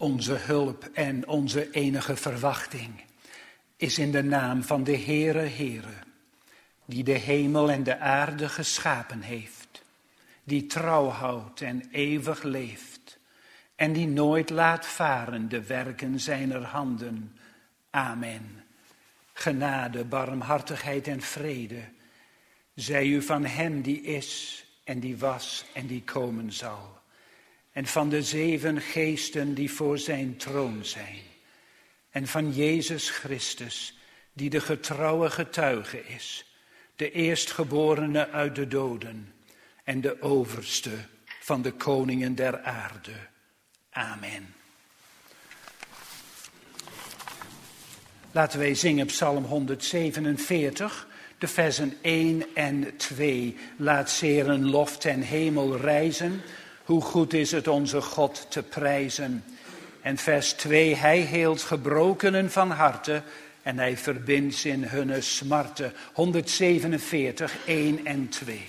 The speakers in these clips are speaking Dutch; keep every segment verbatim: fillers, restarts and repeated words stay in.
Onze hulp en onze enige verwachting is in de naam van de Heere Heere, die de hemel en de aarde geschapen heeft, die trouw houdt en eeuwig leeft en die nooit laat varen de werken zijner handen. Amen. Genade, barmhartigheid en vrede zij u van hem die is en die was en die komen zal, en van de zeven geesten die voor zijn troon zijn, en van Jezus Christus, die de getrouwe getuige is, de eerstgeborene uit de doden en de overste van de koningen der aarde. Amen. Laten wij zingen Psalm honderdzevenenveertig, de versen één en twee. Laat zeer een lof ten hemel rijzen, hoe goed is het onze God te prijzen. En vers twee, hij heelt gebrokenen van harte en hij verbindt in hunne smarten. honderdzevenenveertig, één en twee.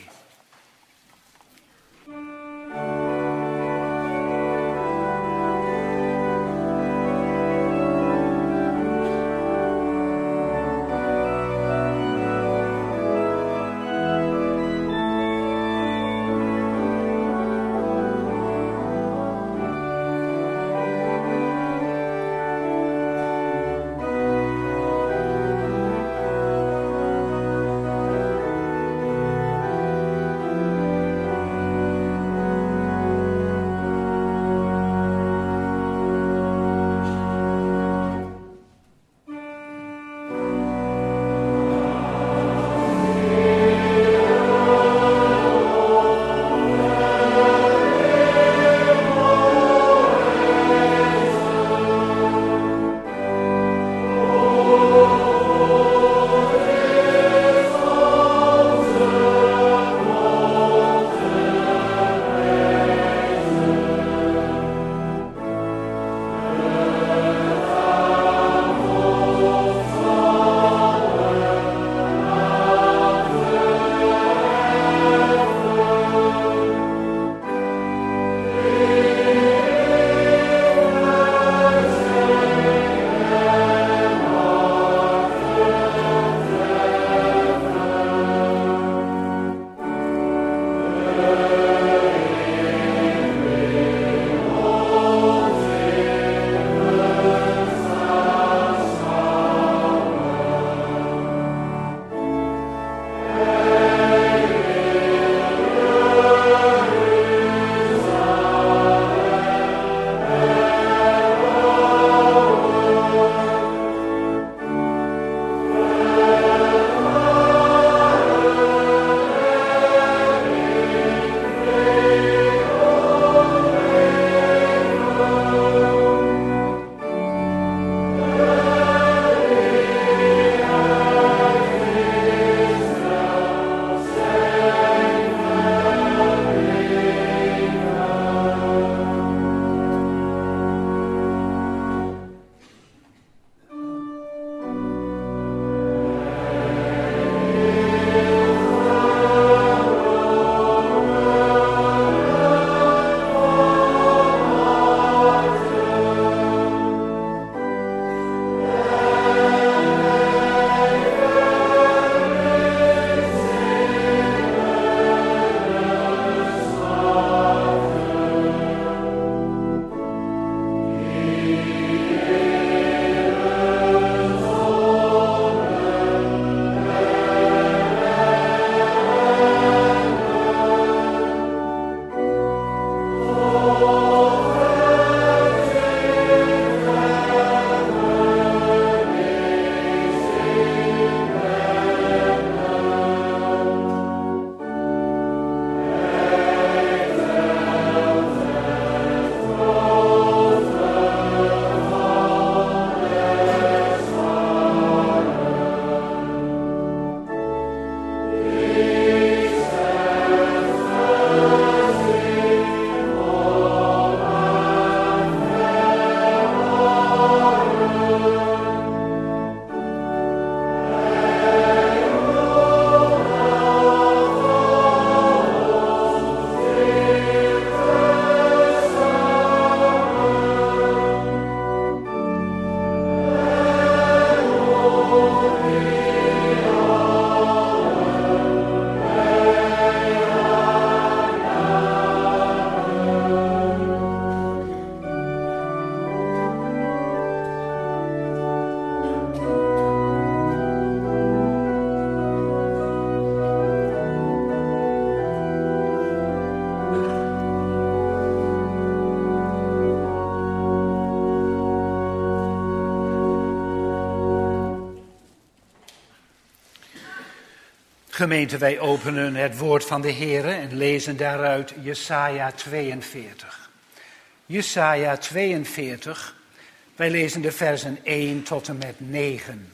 Gemeente, wij openen het woord van de Heere en lezen daaruit Jesaja tweeënveertig. Jesaja tweeënveertig, wij lezen de versen één tot en met negen.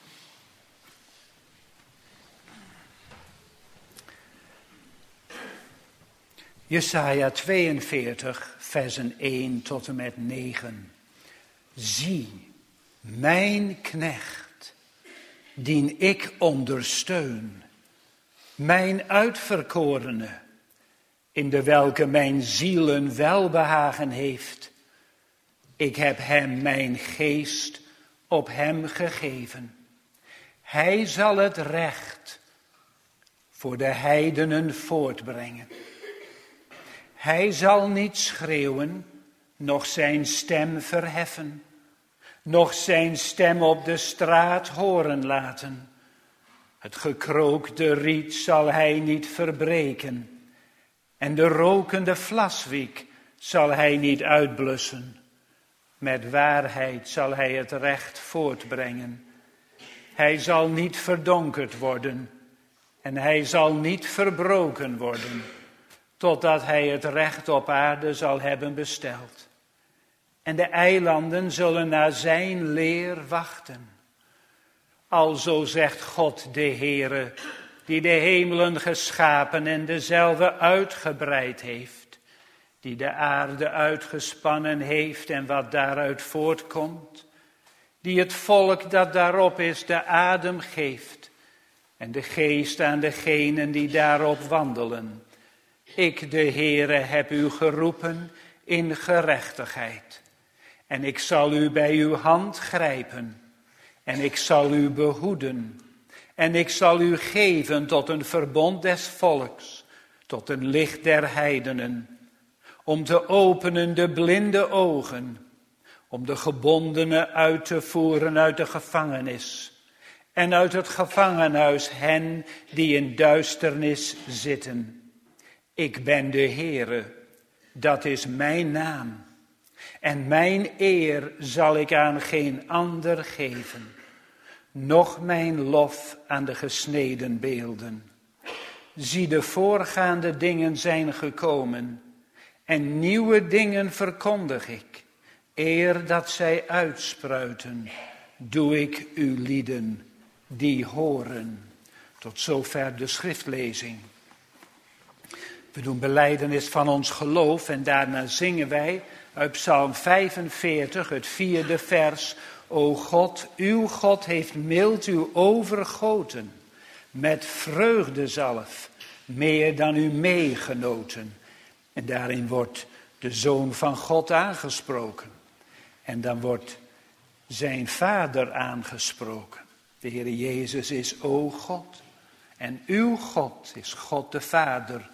Jesaja tweeënveertig, versen één tot en met negen. Zie, mijn knecht, dien ik ondersteun, mijn uitverkorene, in de welke mijn zielen welbehagen heeft. Ik heb hem mijn geest op hem gegeven. Hij zal het recht voor de heidenen voortbrengen. Hij zal niet schreeuwen, noch zijn stem verheffen, noch zijn stem op de straat horen laten. Het gekrookte riet zal hij niet verbreken, en de rokende vlaswiek zal hij niet uitblussen. Met waarheid zal hij het recht voortbrengen. Hij zal niet verdonkerd worden, en hij zal niet verbroken worden, totdat hij het recht op aarde zal hebben besteld. En de eilanden zullen naar zijn leer wachten. Alzo zegt God de Heere, die de hemelen geschapen en dezelve uitgebreid heeft, die de aarde uitgespannen heeft en wat daaruit voortkomt, die het volk dat daarop is de adem geeft en de geest aan degenen die daarop wandelen. Ik, de Heere, heb u geroepen in gerechtigheid. En ik zal u bij uw hand grijpen. En ik zal u behoeden. En ik zal u geven tot een verbond des volks. Tot een licht der heidenen. Om te openen de blinde ogen. Om de gebondenen uit te voeren uit de gevangenis. En uit het gevangenhuis hen die in duisternis zitten. Ik ben de Heere, dat is mijn naam. En mijn eer zal ik aan geen ander geven. Noch mijn lof aan de gesneden beelden. Zie, de voorgaande dingen zijn gekomen. En nieuwe dingen verkondig ik. Eer dat zij uitspruiten, doe ik uw lieden die horen. Tot zover de schriftlezing. We doen belijdenis van ons geloof en daarna zingen wij uit Psalm vijfenveertig, het vierde vers. O God, uw God heeft mild u overgoten met vreugdezalf, meer dan u meegenoten. En daarin wordt de Zoon van God aangesproken. En dan wordt zijn Vader aangesproken. De Heer Jezus is o God. En uw God is God de Vader.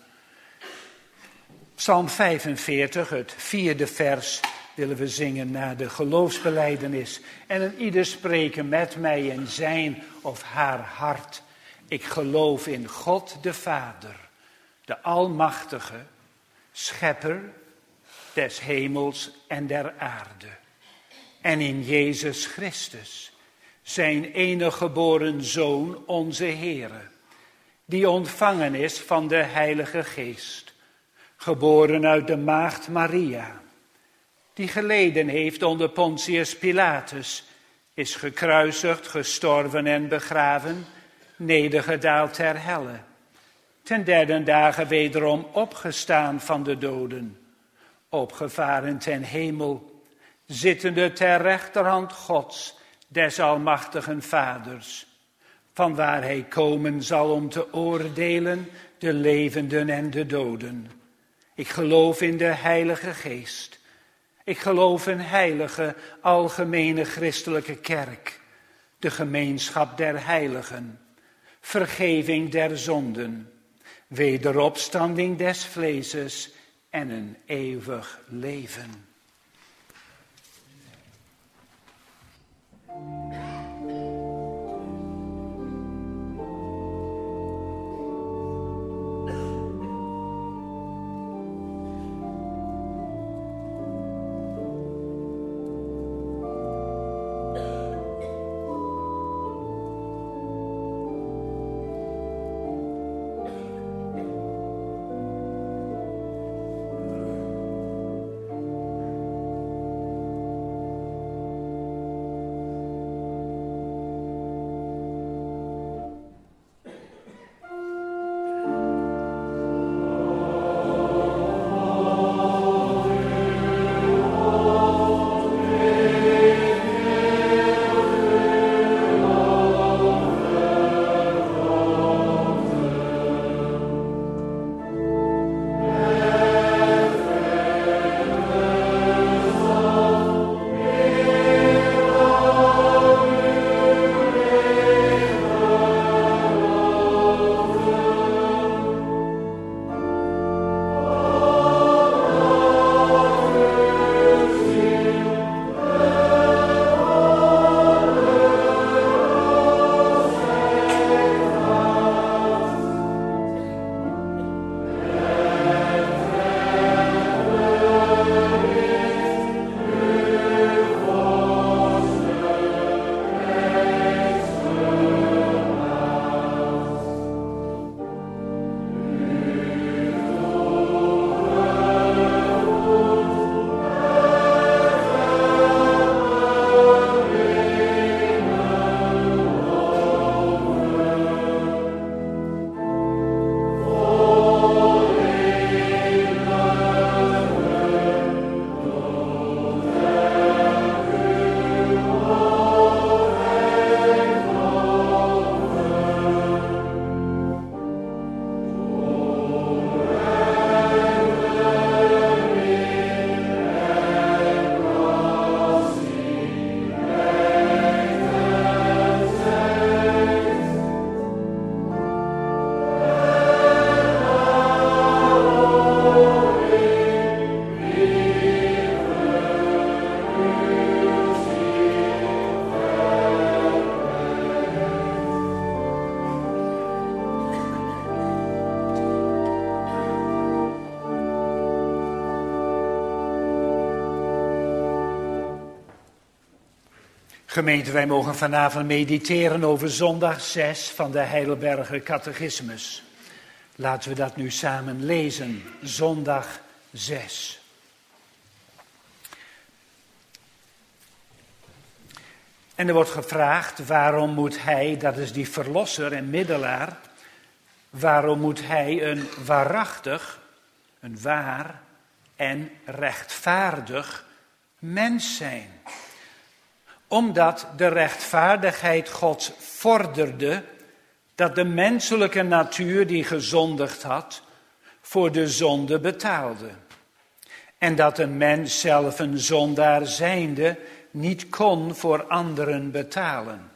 Psalm vijfenveertig, het vierde vers, willen we zingen na de geloofsbelijdenis. En een ieder spreken met mij in zijn of haar hart. Ik geloof in God de Vader, de Almachtige, Schepper des hemels en der aarde. En in Jezus Christus, zijn enige geboren Zoon, onze Heere, die ontvangen is van de Heilige Geest. Geboren uit de maagd Maria, die geleden heeft onder Pontius Pilatus, is gekruisigd, gestorven en begraven, nedergedaald ter helle. Ten derde dagen wederom opgestaan van de doden, opgevaren ten hemel, zittende ter rechterhand Gods, des almachtigen Vaders, vanwaar hij komen zal om te oordelen de levenden en de doden. Ik geloof in de Heilige Geest. Ik geloof in heilige, algemene christelijke kerk. De gemeenschap der heiligen. Vergeving der zonden. Wederopstanding des vleeses en een eeuwig leven. Gemeente, wij mogen vanavond mediteren over zondag zes van de Heidelberger Catechismus. Laten we dat nu samen lezen, zondag zes. En er wordt gevraagd, waarom moet hij, dat is die verlosser en middelaar, waarom moet hij een waarachtig, een waar en rechtvaardig mens zijn? Omdat de rechtvaardigheid Gods vorderde dat de menselijke natuur die gezondigd had, voor de zonde betaalde. En dat een mens zelf een zondaar zijnde niet kon voor anderen betalen.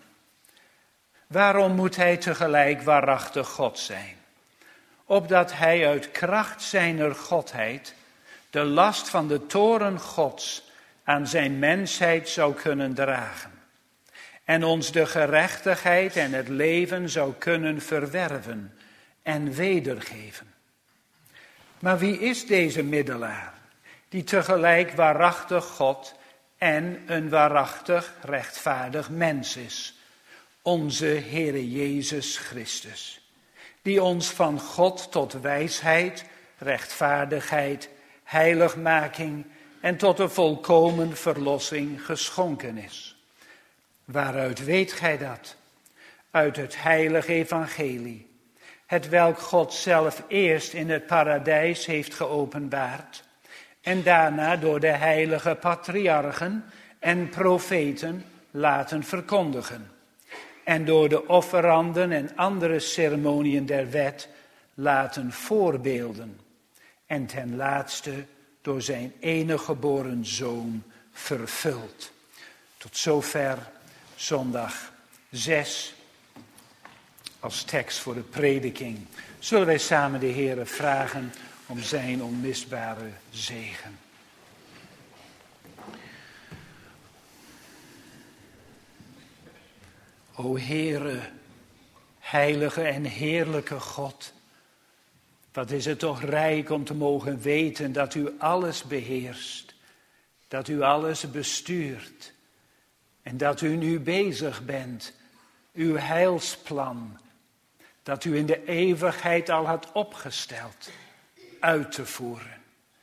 Waarom moet hij tegelijk waarachtig God zijn? Opdat hij uit kracht zijner Godheid de last van de toorn Gods aan zijn mensheid zou kunnen dragen. En ons de gerechtigheid en het leven zou kunnen verwerven en wedergeven. Maar wie is deze middelaar, die tegelijk waarachtig God en een waarachtig rechtvaardig mens is? Onze Heere Jezus Christus, die ons van God tot wijsheid, rechtvaardigheid, heiligmaking en tot een volkomen verlossing geschonken is. Waaruit weet gij dat? Uit het heilige evangelie, het welk God zelf eerst in het paradijs heeft geopenbaard en daarna door de heilige patriarchen en profeten laten verkondigen en door de offeranden en andere ceremoniën der wet laten voorbeelden en ten laatste door zijn enige geboren zoon vervuld. Tot zover zondag zes als tekst voor de prediking. Zullen wij samen de Heere vragen om zijn onmisbare zegen. O Heere, heilige en heerlijke God, wat is het toch rijk om te mogen weten dat u alles beheerst, dat u alles bestuurt en dat u nu bezig bent, uw heilsplan, dat u in de eeuwigheid al had opgesteld, uit te voeren.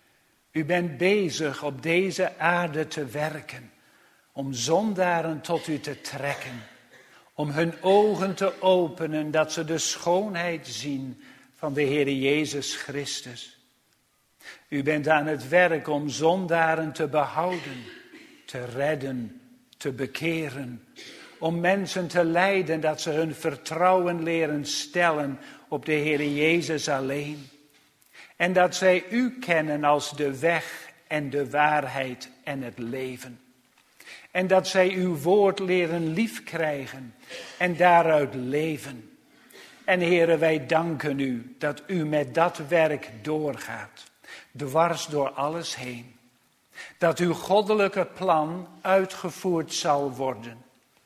U bent bezig op deze aarde te werken, om zondaren tot u te trekken, om hun ogen te openen, dat ze de schoonheid zien van de Heer Jezus Christus. U bent aan het werk om zondaren te behouden, te redden, te bekeren, om mensen te leiden dat ze hun vertrouwen leren stellen op de Heer Jezus alleen. En dat zij u kennen als de weg en de waarheid en het leven. En dat zij uw woord leren liefkrijgen en daaruit leven. En Heere, wij danken u dat u met dat werk doorgaat, dwars door alles heen. Dat uw goddelijke plan uitgevoerd zal worden.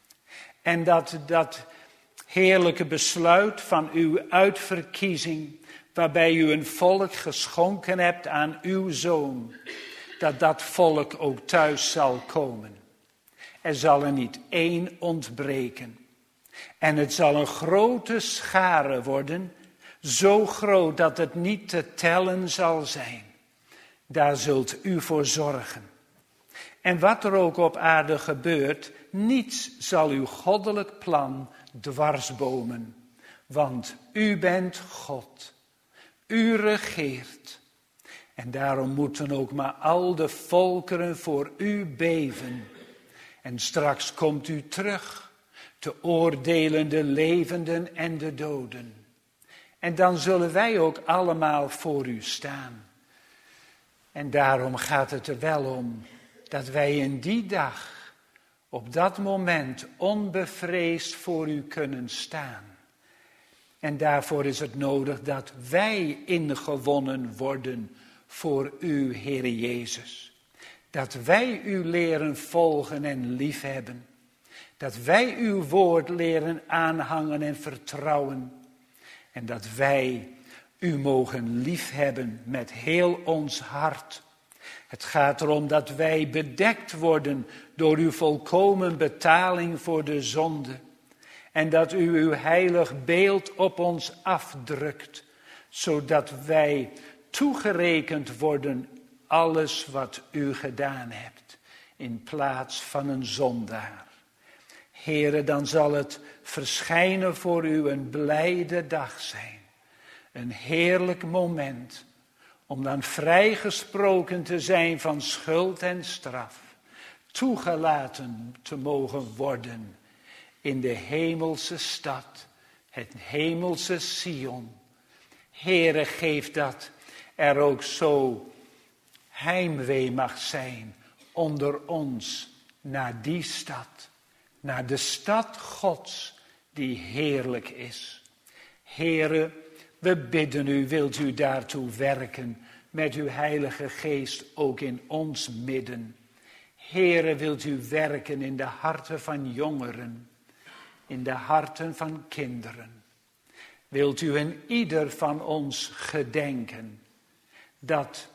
En dat dat heerlijke besluit van uw uitverkiezing, waarbij u een volk geschonken hebt aan uw zoon, dat dat volk ook thuis zal komen. Er zal er niet één ontbreken. En het zal een grote schare worden, zo groot dat het niet te tellen zal zijn. Daar zult u voor zorgen. En wat er ook op aarde gebeurt, niets zal uw goddelijk plan dwarsbomen. Want u bent God. U regeert. En daarom moeten ook maar al de volkeren voor u beven. En straks komt u terug, te oordelen de levenden en de doden. En dan zullen wij ook allemaal voor u staan. En daarom gaat het er wel om dat wij in die dag, op dat moment, onbevreesd voor u kunnen staan. En daarvoor is het nodig dat wij ingewonnen worden voor u, Heere Jezus. Dat wij u leren volgen en liefhebben. Dat wij uw woord leren aanhangen en vertrouwen. En dat wij u mogen liefhebben met heel ons hart. Het gaat erom dat wij bedekt worden door uw volkomen betaling voor de zonde. En dat u uw heilig beeld op ons afdrukt, zodat wij toegerekend worden alles wat u gedaan hebt, in plaats van een zondaar. Heere, dan zal het verschijnen voor u een blijde dag zijn. Een heerlijk moment om dan vrijgesproken te zijn van schuld en straf. Toegelaten te mogen worden in de hemelse stad, het hemelse Sion. Heere, geef dat er ook zo heimwee mag zijn onder ons naar die stad. Naar de stad Gods die heerlijk is. Heere, we bidden u, wilt u daartoe werken met uw heilige geest ook in ons midden. Heere, wilt u werken in de harten van jongeren, in de harten van kinderen. Wilt u in ieder van ons gedenken dat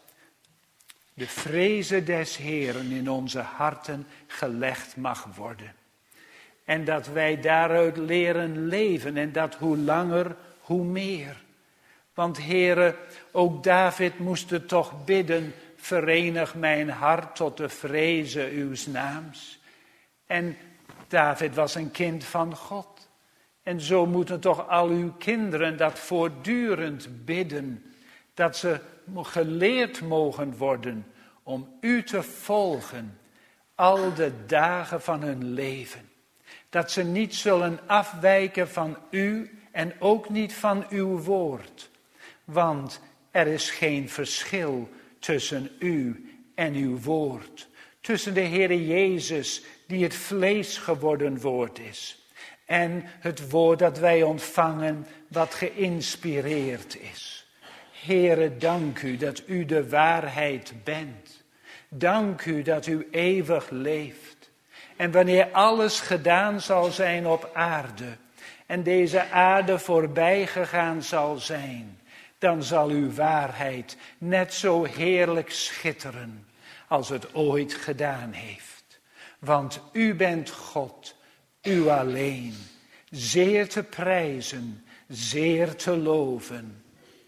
de vreze des Heeren in onze harten gelegd mag worden. En dat wij daaruit leren leven en dat hoe langer, hoe meer. Want Heere, ook David moest het toch bidden, verenig mijn hart tot de vreze uws naams. En David was een kind van God. En zo moeten toch al uw kinderen dat voortdurend bidden. Dat ze geleerd mogen worden om u te volgen al de dagen van hun leven. Dat ze niet zullen afwijken van u en ook niet van uw woord. Want er is geen verschil tussen u en uw woord. Tussen de Heere Jezus, die het vlees geworden woord is. En het woord dat wij ontvangen, wat geïnspireerd is. Heere, dank u dat u de waarheid bent. Dank u dat u eeuwig leeft. En wanneer alles gedaan zal zijn op aarde en deze aarde voorbij gegaan zal zijn, dan zal uw waarheid net zo heerlijk schitteren als het ooit gedaan heeft. Want u bent God, u alleen, zeer te prijzen, zeer te loven.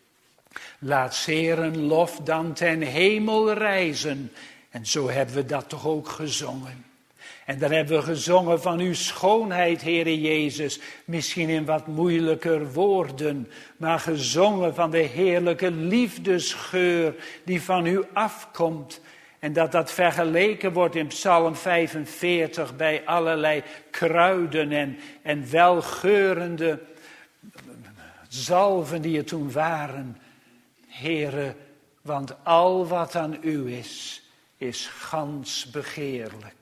Laat zeer een lof dan ten hemel rijzen. En zo hebben we dat toch ook gezongen. En dan hebben we gezongen van uw schoonheid, Heere Jezus. Misschien in wat moeilijker woorden. Maar gezongen van de heerlijke liefdesgeur die van u afkomt. En dat dat vergeleken wordt in Psalm vijfenveertig bij allerlei kruiden en, en welgeurende zalven die er toen waren. Heere, want al wat aan u is, is gans begeerlijk.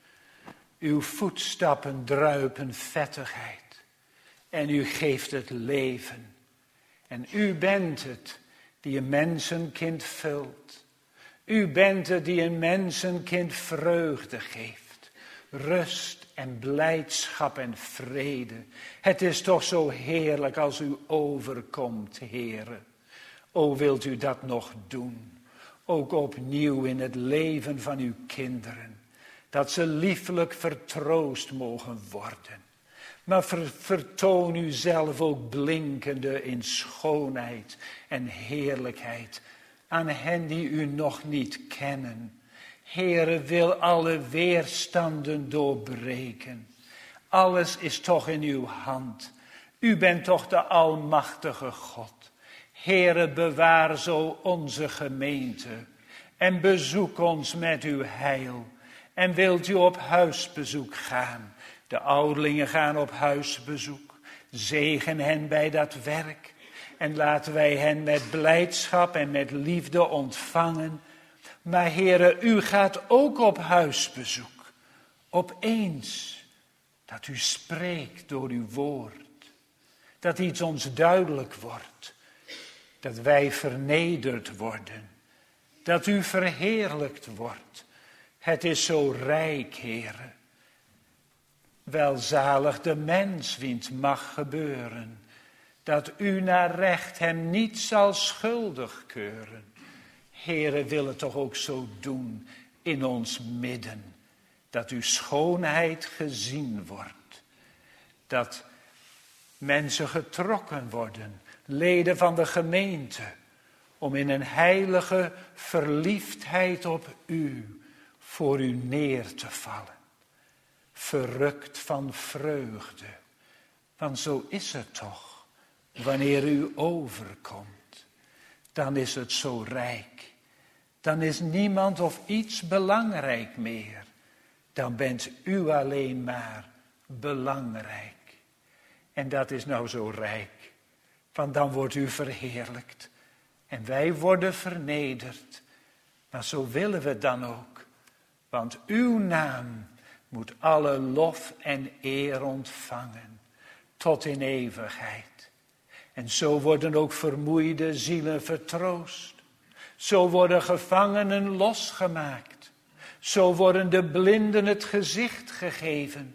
Uw voetstappen druipen vettigheid en u geeft het leven. En u bent het die een mensenkind vult. U bent het die een mensenkind vreugde geeft. Rust en blijdschap en vrede. Het is toch zo heerlijk als u overkomt, Heere. O, wilt u dat nog doen? Ook opnieuw in het leven van uw kinderen. Dat ze lieflijk vertroost mogen worden. Maar ver, vertoon u zelf ook blinkende in schoonheid en heerlijkheid aan hen die u nog niet kennen. Heere, wil alle weerstanden doorbreken. Alles is toch in uw hand. U bent toch de almachtige God. Heere, bewaar zo onze gemeente en bezoek ons met uw heil. En wilt u op huisbezoek gaan? De ouderlingen gaan op huisbezoek. Zegen hen bij dat werk. En laten wij hen met blijdschap en met liefde ontvangen. Maar Heere, u gaat ook op huisbezoek. Opeens dat u spreekt door uw woord. Dat iets ons duidelijk wordt. Dat wij vernederd worden. Dat u verheerlijkt wordt. Het is zo rijk, Heere. Welzalig de mens wiens mag gebeuren, dat u naar recht hem niet zal schuldig keuren. Heere, wil het toch ook zo doen in ons midden, dat uw schoonheid gezien wordt. Dat mensen getrokken worden, leden van de gemeente, om in een heilige verliefdheid op u, voor u neer te vallen. Verrukt van vreugde, want zo is het toch, wanneer u overkomt. Dan is het zo rijk, dan is niemand of iets belangrijk meer. Dan bent u alleen maar belangrijk. En dat is nou zo rijk, want dan wordt u verheerlijkt. En wij worden vernederd. Maar zo willen we dan ook. Want uw naam moet alle lof en eer ontvangen. Tot in eeuwigheid. En zo worden ook vermoeide zielen vertroost. Zo worden gevangenen losgemaakt. Zo worden de blinden het gezicht gegeven.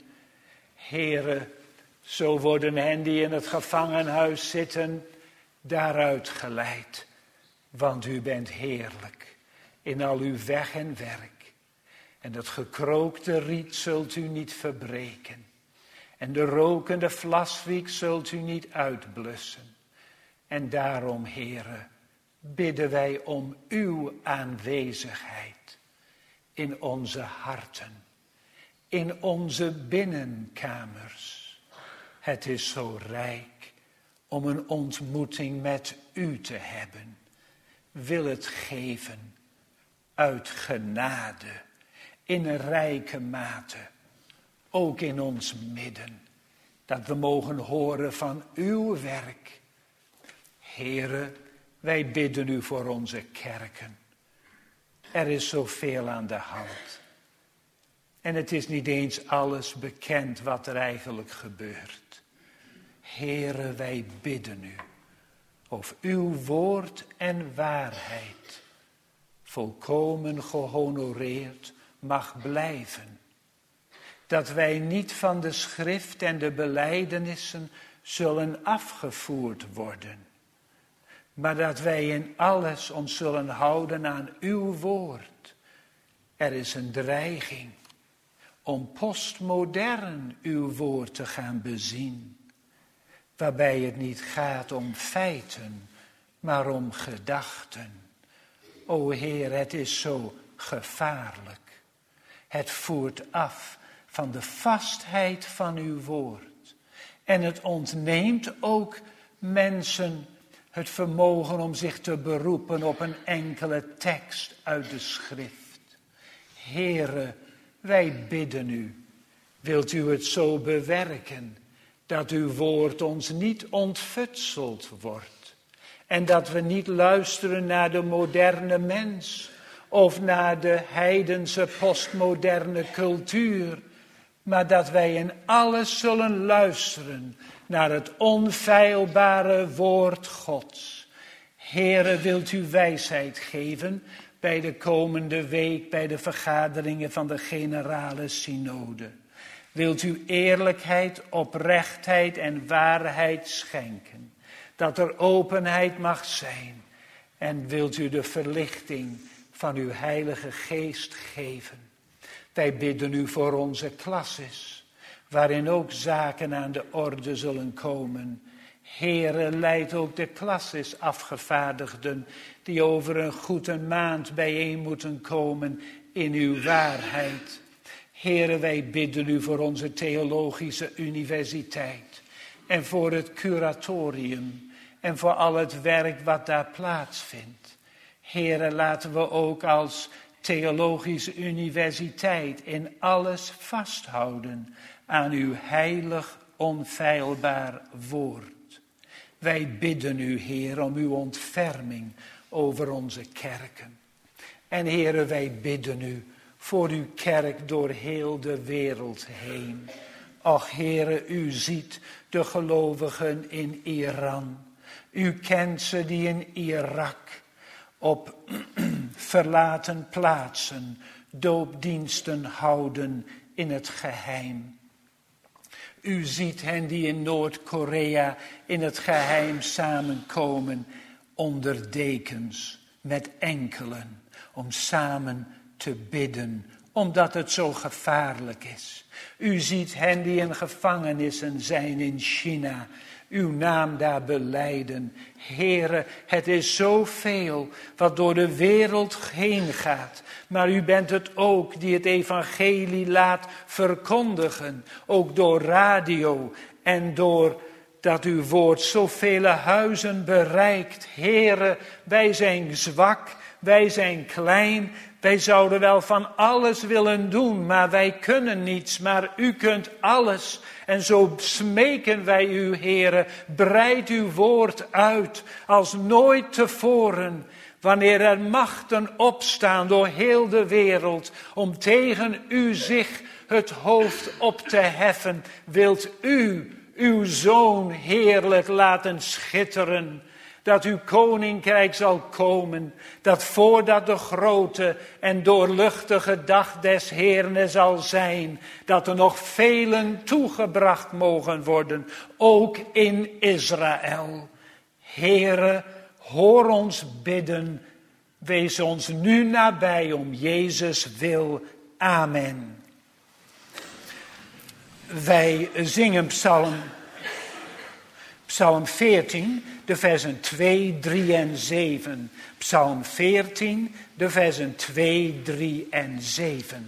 Heere, zo worden hen die in het gevangenhuis zitten daaruit geleid. Want u bent heerlijk in al uw weg en werk. En het gekrookte riet zult u niet verbreken. En de rokende vlaswiek zult u niet uitblussen. En daarom, Heere, bidden wij om uw aanwezigheid in onze harten, in onze binnenkamers. Het is zo rijk om een ontmoeting met u te hebben. Wil het geven uit genade, in een rijke mate, ook in ons midden, dat we mogen horen van uw werk. Heere, wij bidden u voor onze kerken. Er is zoveel aan de hand. En het is niet eens alles bekend wat er eigenlijk gebeurt. Heere, wij bidden u of uw woord en waarheid volkomen gehonoreerd mag blijven. Dat wij niet van de schrift en de belijdenissen zullen afgevoerd worden. Maar dat wij in alles ons zullen houden aan uw woord. Er is een dreiging om postmodern uw woord te gaan bezien. Waarbij het niet gaat om feiten, maar om gedachten. O Heer, het is zo gevaarlijk. Het voert af van de vastheid van uw woord. En het ontneemt ook mensen het vermogen om zich te beroepen op een enkele tekst uit de schrift. Heere, wij bidden u, wilt u het zo bewerken, dat uw woord ons niet ontfutseld wordt. En dat we niet luisteren naar de moderne mens of naar de heidense postmoderne cultuur, maar dat wij in alles zullen luisteren naar het onfeilbare woord Gods. Heere, wilt u wijsheid geven bij de komende week, bij de vergaderingen van de generale synode. Wilt u eerlijkheid, oprechtheid en waarheid schenken. Dat er openheid mag zijn. En wilt u de verlichting van uw heilige geest geven. Wij bidden u voor onze klasses, waarin ook zaken aan de orde zullen komen. Heere, leid ook de klasses afgevaardigden die over een goede maand bijeen moeten komen in uw waarheid. Heere, wij bidden u voor onze theologische universiteit en voor het curatorium en voor al het werk wat daar plaatsvindt. Heere, laten we ook als theologische universiteit in alles vasthouden aan uw heilig, onfeilbaar woord. Wij bidden u, Heer, om uw ontferming over onze kerken. En Heere, wij bidden u voor uw kerk door heel de wereld heen. Och, Heere, u ziet de gelovigen in Iran. U kent ze die in Irak op verlaten plaatsen doopdiensten houden in het geheim. U ziet hen die in Noord-Korea in het geheim samenkomen onder dekens met enkelen om samen te bidden, omdat het zo gevaarlijk is. U ziet hen die in gevangenissen zijn in China, uw naam daar belijden. Heere, het is zoveel wat door de wereld heen gaat. Maar u bent het ook die het evangelie laat verkondigen. Ook door radio en door dat uw woord zoveel huizen bereikt. Heere, wij zijn zwak, wij zijn klein. Wij zouden wel van alles willen doen, maar wij kunnen niets. Maar u kunt alles. En zo smeken wij u, Heere, breid uw woord uit als nooit tevoren. Wanneer er machten opstaan door heel de wereld om tegen u zich het hoofd op te heffen, wilt u uw zoon heerlijk laten schitteren. Dat uw koninkrijk zal komen, dat voordat de grote en doorluchtige dag des Heeren zal zijn, dat er nog velen toegebracht mogen worden, ook in Israël. Heere, hoor ons bidden, wees ons nu nabij om Jezus wil. Amen. Wij zingen psalm, psalm veertien, de versen twee, drie en zeven. Psalm veertien, de versen twee, drie en zeven.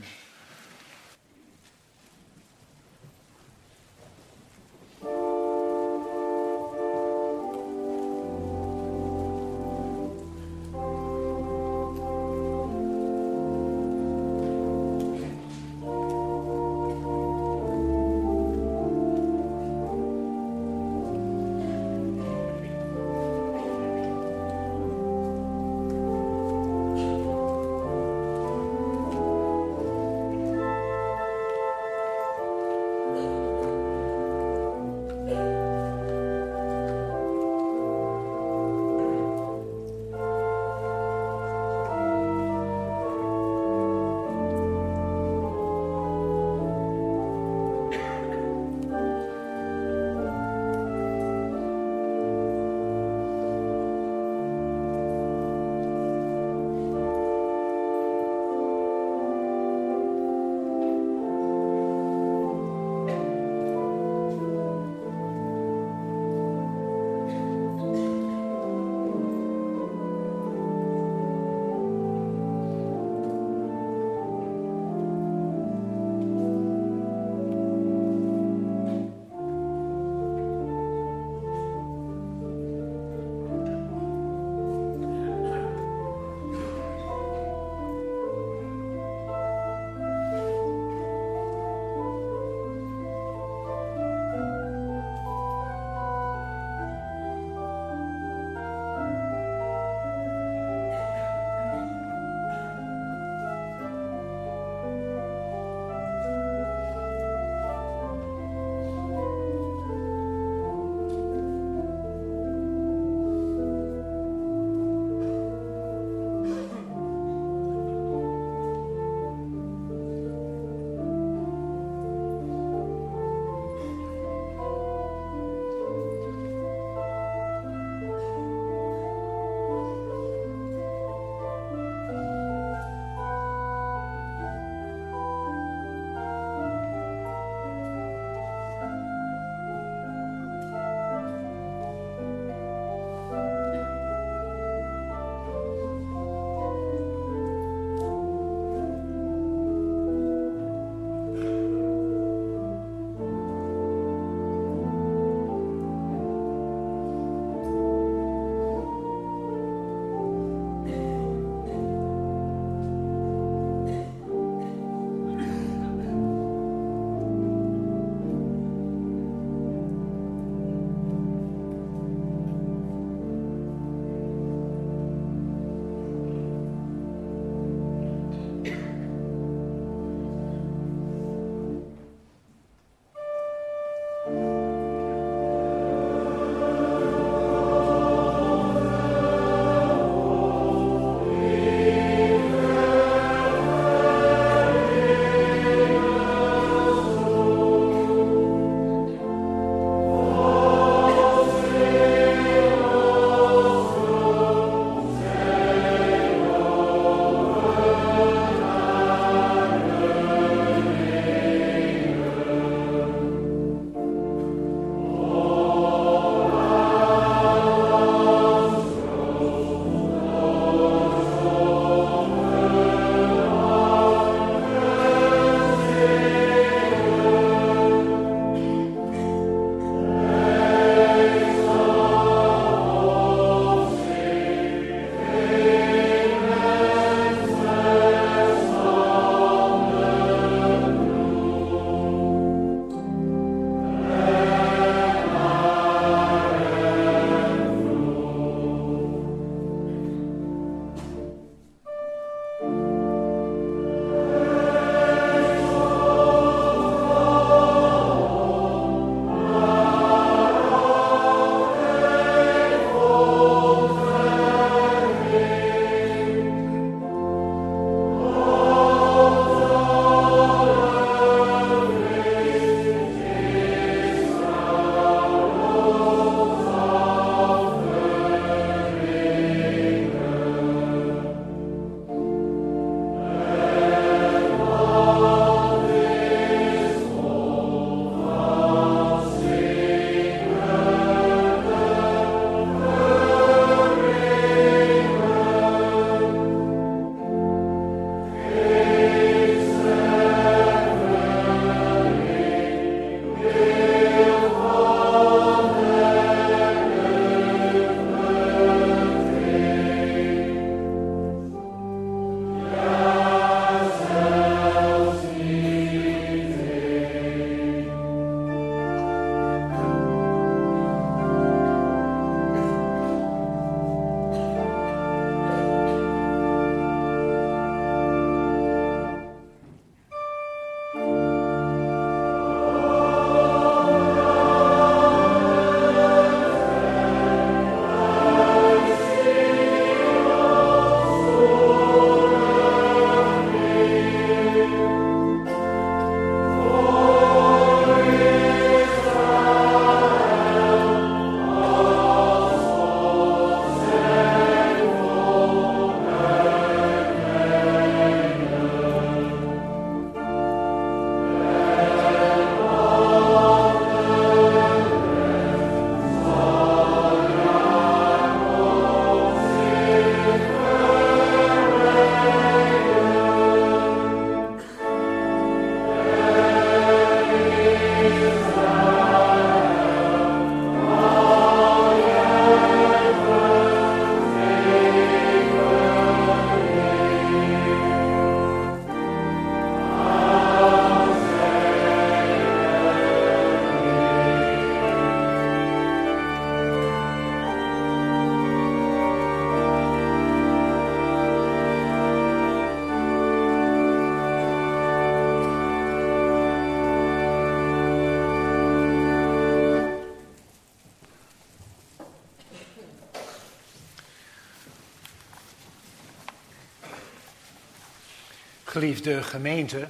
Geliefde gemeente,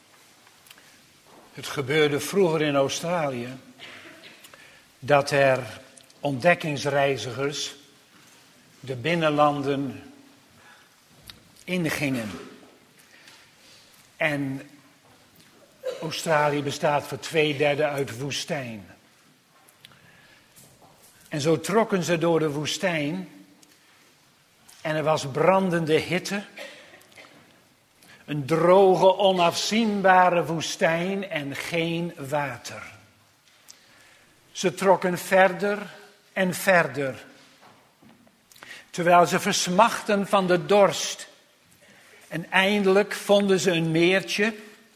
het gebeurde vroeger in Australië dat er ontdekkingsreizigers de binnenlanden ingingen. En Australië bestaat voor twee derde uit woestijn. En zo trokken ze door de woestijn en er was brandende hitte. Een droge, onafzienbare woestijn en geen water. Ze trokken verder en verder, terwijl ze versmachten van de dorst. En eindelijk vonden ze een meertje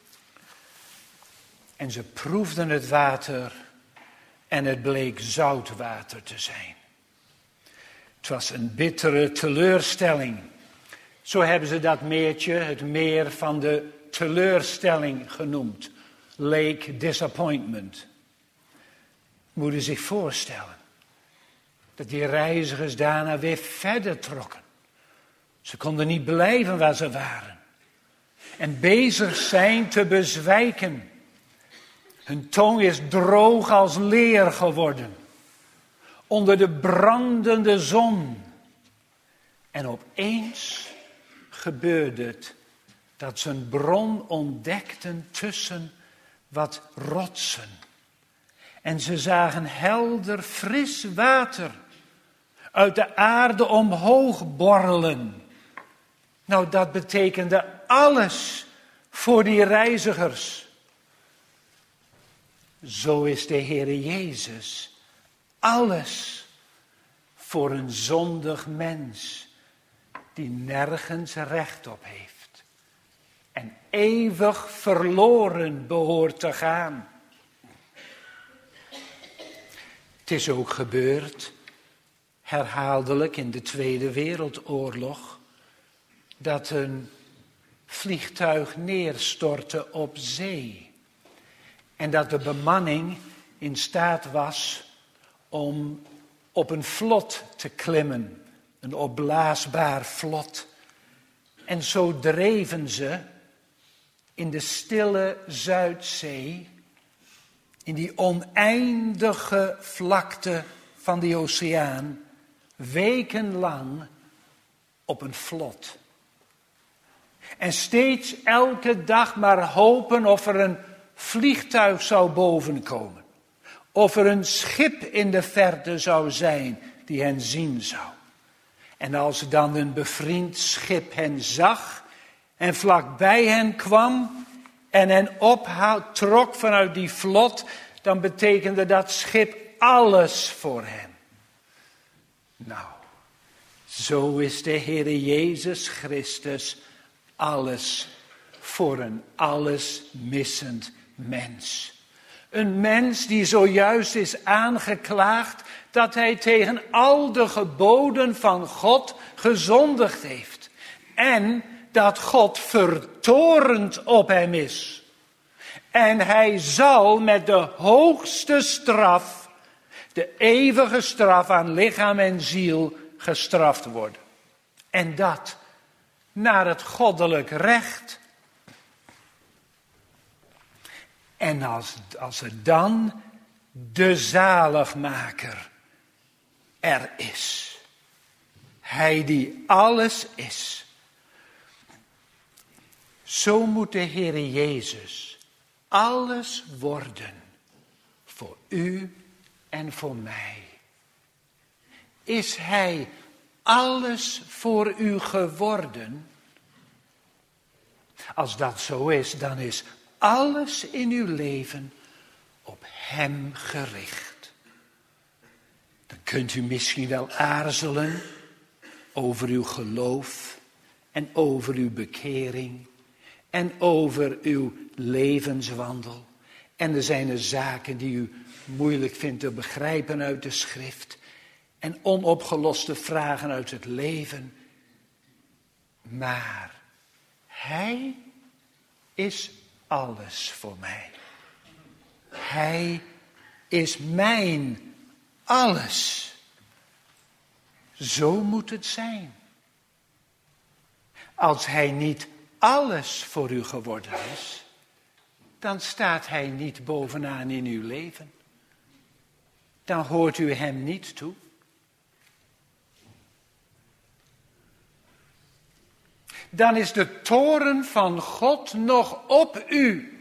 en ze proefden het water en het bleek zoutwater te zijn. Het was een bittere teleurstelling. Zo hebben ze dat meertje het meer van de teleurstelling genoemd. Lake Disappointment. Moeten zich voorstellen dat die reizigers daarna weer verder trokken. Ze konden niet blijven waar ze waren. En bezig zijn te bezwijken. Hun tong is droog als leer geworden. Onder de brandende zon. En opeens gebeurde het dat ze een bron ontdekten tussen wat rotsen. En ze zagen helder, fris water uit de aarde omhoog borrelen. Nou, dat betekende alles voor die reizigers. Zo is de Heere Jezus alles voor een zondig mens die nergens recht op heeft en eeuwig verloren behoort te gaan. Het is ook gebeurd, herhaaldelijk in de Tweede Wereldoorlog, dat een vliegtuig neerstortte op zee. En dat de bemanning in staat was om op een vlot te klimmen, een opblaasbaar vlot. En zo dreven ze in de stille Zuidzee, in die oneindige vlakte van die oceaan, wekenlang op een vlot. En steeds elke dag maar hopen of er een vliegtuig zou bovenkomen. Of er een schip in de verte zou zijn die hen zien zou. En als dan een bevriend schip hen zag en vlakbij hen kwam en hen optrok vanuit die vlot, dan betekende dat schip alles voor hen. Nou, zo is de Heere Jezus Christus alles voor een alles missend mens. Een mens die zojuist is aangeklaagd dat hij tegen al de geboden van God gezondigd heeft. En dat God vertorend op hem is. En hij zal met de hoogste straf, de eeuwige straf aan lichaam en ziel, gestraft worden. En dat naar het goddelijk recht. En als, als er dan de zaligmaker er is. Hij die alles is. Zo moet de Heere Jezus alles worden voor u en voor mij. Is Hij alles voor u geworden? Als dat zo is, dan is alles in uw leven op Hem gericht. Dan kunt u misschien wel aarzelen over uw geloof en over uw bekering en over uw levenswandel. En er zijn er zaken die u moeilijk vindt te begrijpen uit de schrift en onopgeloste vragen uit het leven. Maar Hij is alles voor mij. Hij is mijn alles. Zo moet het zijn. Als Hij niet alles voor u geworden is, dan staat hij niet bovenaan in uw leven. Dan hoort u hem niet toe. Dan is de toorn van God nog op u.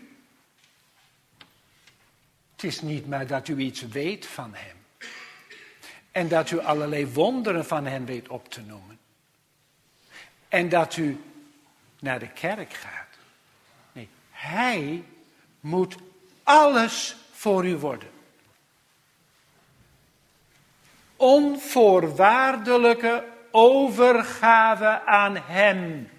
Het is niet maar dat u iets weet van hem. En dat u allerlei wonderen van hem weet op te noemen. En dat u naar de kerk gaat. Nee, hij moet alles voor u worden. Onvoorwaardelijke overgave aan hem.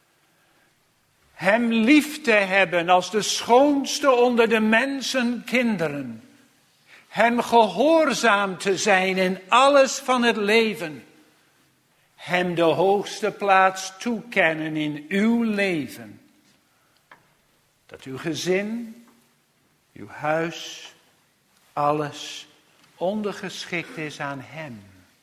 Hem lief te hebben als de schoonste onder de mensenkinderen. Hem gehoorzaam te zijn in alles van het leven. Hem de hoogste plaats toekennen in uw leven. Dat uw gezin, uw huis, alles ondergeschikt is aan hem.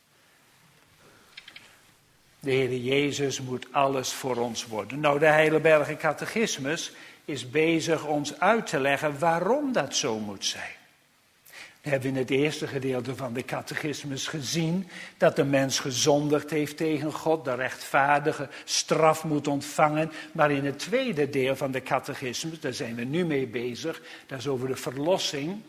De Heer Jezus moet alles voor ons worden. Nou, de Heidelberger Catechismus is bezig ons uit te leggen waarom dat zo moet zijn. We hebben in het eerste gedeelte van de catechismus gezien dat de mens gezondigd heeft tegen God, de rechtvaardige straf moet ontvangen. Maar in het tweede deel van de catechismus, daar zijn we nu mee bezig, dat is over de verlossing,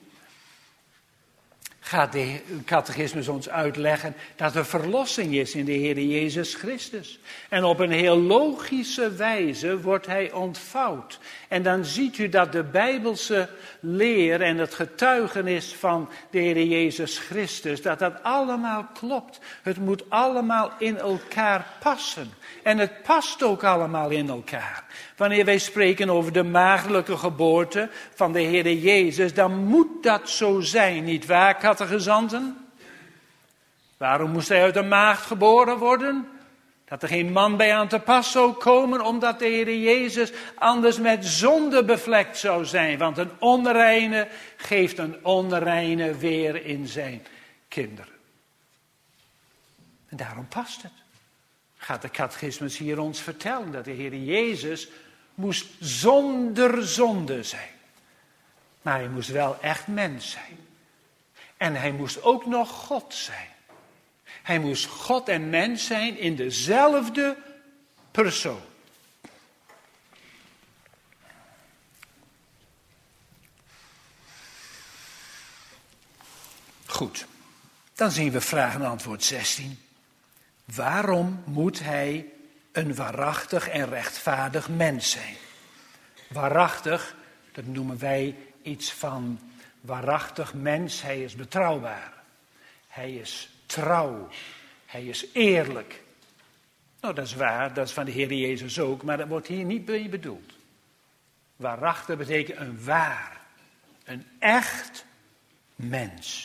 gaat de catechismus ons uitleggen dat er verlossing is in de Heer Jezus Christus. En op een heel logische wijze wordt hij ontvouwd. En dan ziet u dat de Bijbelse leer en het getuigenis van de Heer Jezus Christus, dat dat allemaal klopt. Het moet allemaal in elkaar passen. En het past ook allemaal in elkaar. Wanneer wij spreken over de maagdelijke geboorte van de Heer Jezus, dan moet dat zo zijn, nietwaar, catechizanten? Waarom moest hij uit een maagd geboren worden? Dat er geen man bij aan te pas zou komen, omdat de Heer Jezus anders met zonde bevlekt zou zijn. Want een onreine geeft een onreine weer in zijn kinderen. En daarom past het. Gaat de catechismus hier ons vertellen dat de Heer Jezus moest zonder zonde zijn. Maar hij moest wel echt mens zijn. En hij moest ook nog God zijn. Hij moest God en mens zijn in dezelfde persoon. Goed, dan zien we vraag en antwoord zestien. Waarom moet hij een waarachtig en rechtvaardig mens zijn? Waarachtig, dat noemen wij iets van waarachtig mens. Hij is betrouwbaar. Hij is trouw. Hij is eerlijk. Nou, dat is waar, dat is van de Heer Jezus ook, maar dat wordt hier niet bij bedoeld. Waarachtig betekent een waar, een echt mens.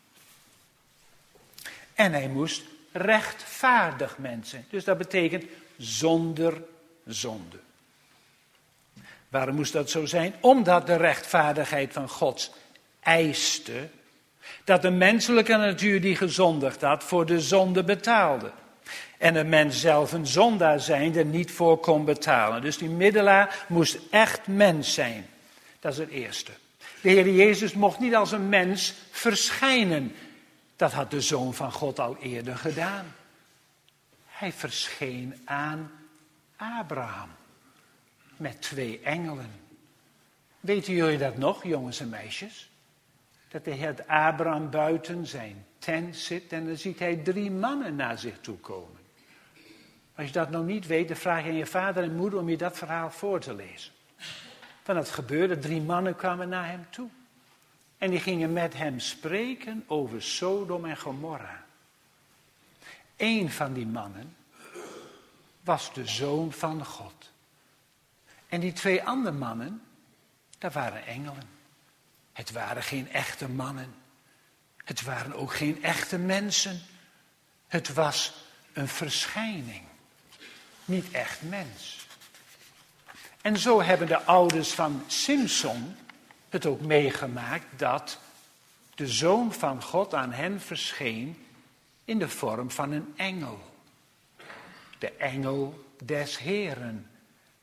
En hij moest rechtvaardig mens zijn. Dus dat betekent zonder zonde. Waarom moest dat zo zijn? Omdat de rechtvaardigheid van God eiste dat de menselijke natuur die gezondigd had voor de zonde betaalde. En de mens zelf een zondaar zijnde niet voor kon betalen. Dus die middelaar moest echt mens zijn. Dat is het eerste. De Heer Jezus mocht niet als een mens verschijnen. Dat had de Zoon van God al eerder gedaan. Hij verscheen aan Abraham met twee engelen. Weten jullie dat nog, jongens en meisjes? Dat de Heer Abraham buiten zijn tent zit en dan ziet hij drie mannen naar zich toe komen. Als je dat nog niet weet, dan vraag je aan je vader en moeder om je dat verhaal voor te lezen. Van dat gebeurde, drie mannen kwamen naar hem toe. En die gingen met hem spreken over Sodom en Gomorra. Eén van die mannen was de Zoon van God. En die twee andere mannen, dat waren engelen. Het waren geen echte mannen. Het waren ook geen echte mensen. Het was een verschijning. Niet echt mens. En zo hebben de ouders van Simson het ook meegemaakt dat de Zoon van God aan hen verscheen in de vorm van een engel. De engel des Heren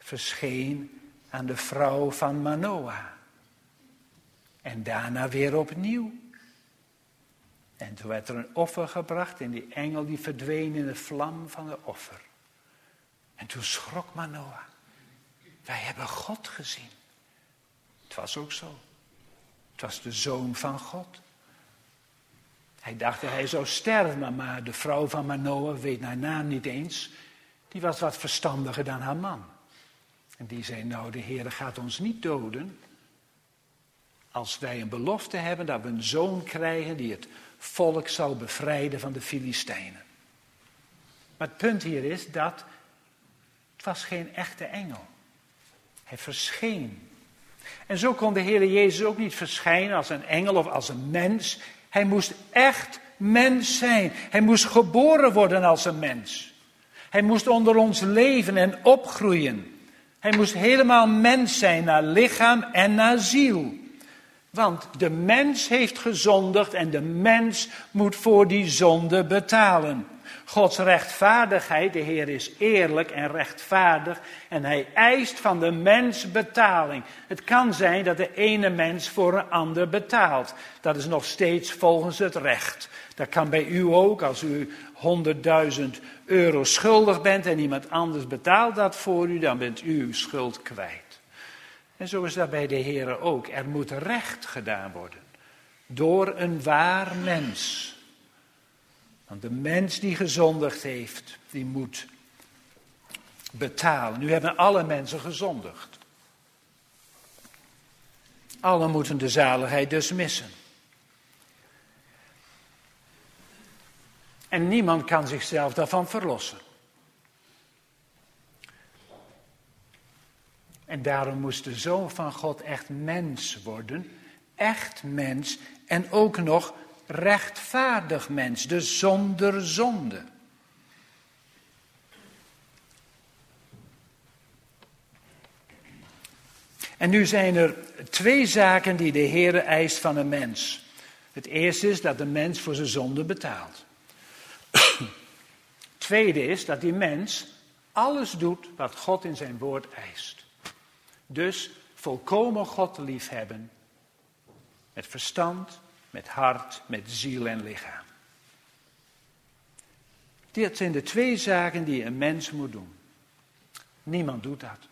verscheen aan de vrouw van Manoah. En daarna weer opnieuw. En toen werd er een offer gebracht en die engel die verdween in de vlam van het offer. En toen schrok Manoah. Wij hebben God gezien. Het was ook zo. Het was de zoon van God. Hij dacht dat hij zou sterven, maar de vrouw van Manoah, weet haar naam niet eens, die was wat verstandiger dan haar man. En die zei, nou, de Heer gaat ons niet doden als wij een belofte hebben dat we een zoon krijgen die het volk zal bevrijden van de Filistijnen. Maar het punt hier is dat het was geen echte engel. Hij verscheen. En zo kon de Heer Jezus ook niet verschijnen als een engel of als een mens. Hij moest echt mens zijn. Hij moest geboren worden als een mens. Hij moest onder ons leven en opgroeien. Hij moest helemaal mens zijn naar lichaam en naar ziel. Want de mens heeft gezondigd en de mens moet voor die zonde betalen. Gods rechtvaardigheid, de Heer is eerlijk en rechtvaardig en hij eist van de mens betaling. Het kan zijn dat de ene mens voor een ander betaalt. Dat is nog steeds volgens het recht. Dat kan bij u ook, als u honderdduizend euro schuldig bent en iemand anders betaalt dat voor u, dan bent u uw schuld kwijt. En zo is dat bij de Heer ook. Er moet recht gedaan worden door een waar mens. Want de mens die gezondigd heeft, die moet betalen. Nu hebben alle mensen gezondigd. Alle moeten de zaligheid dus missen. En niemand kan zichzelf daarvan verlossen. En daarom moest de Zoon van God echt mens worden. Echt mens en ook nog rechtvaardig mens, dus zonder zonde. En nu zijn er twee zaken die de Heer eist van een mens. Het eerste is dat de mens voor zijn zonde betaalt. Het tweede is dat die mens alles doet wat God in zijn woord eist. Dus volkomen God liefhebben. Met verstand, met hart, met ziel en lichaam. Dit zijn de twee zaken die een mens moet doen. Niemand doet dat.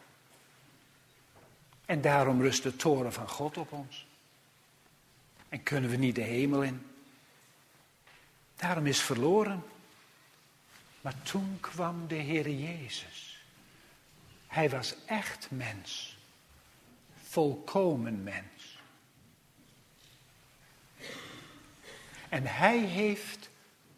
En daarom rust de toorn van God op ons. En kunnen we niet de hemel in. Daarom is verloren. Maar toen kwam de Heer Jezus. Hij was echt mens. Volkomen mens. En hij heeft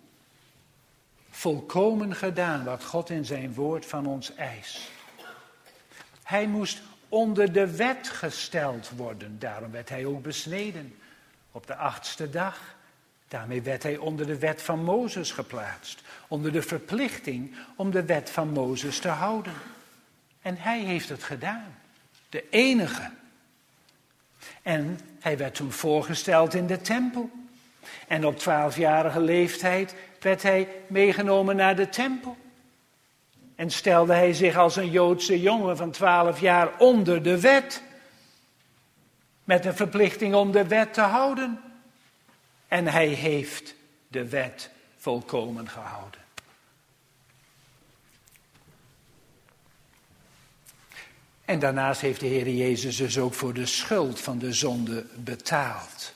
volkomen gedaan wat God in zijn woord van ons eist. Hij moest onder de wet gesteld worden. Daarom werd hij ook besneden op de achtste dag. Daarmee werd hij onder de wet van Mozes geplaatst. Onder de verplichting om de wet van Mozes te houden. En hij heeft het gedaan. De enige. En hij werd toen voorgesteld in de tempel. En op twaalfjarige leeftijd werd hij meegenomen naar de tempel. En stelde hij zich als een Joodse jongen van twaalf jaar onder de wet. Met een verplichting om de wet te houden. En hij heeft de wet volkomen gehouden. En daarnaast heeft de Heer Jezus dus ook voor de schuld van de zonde betaald.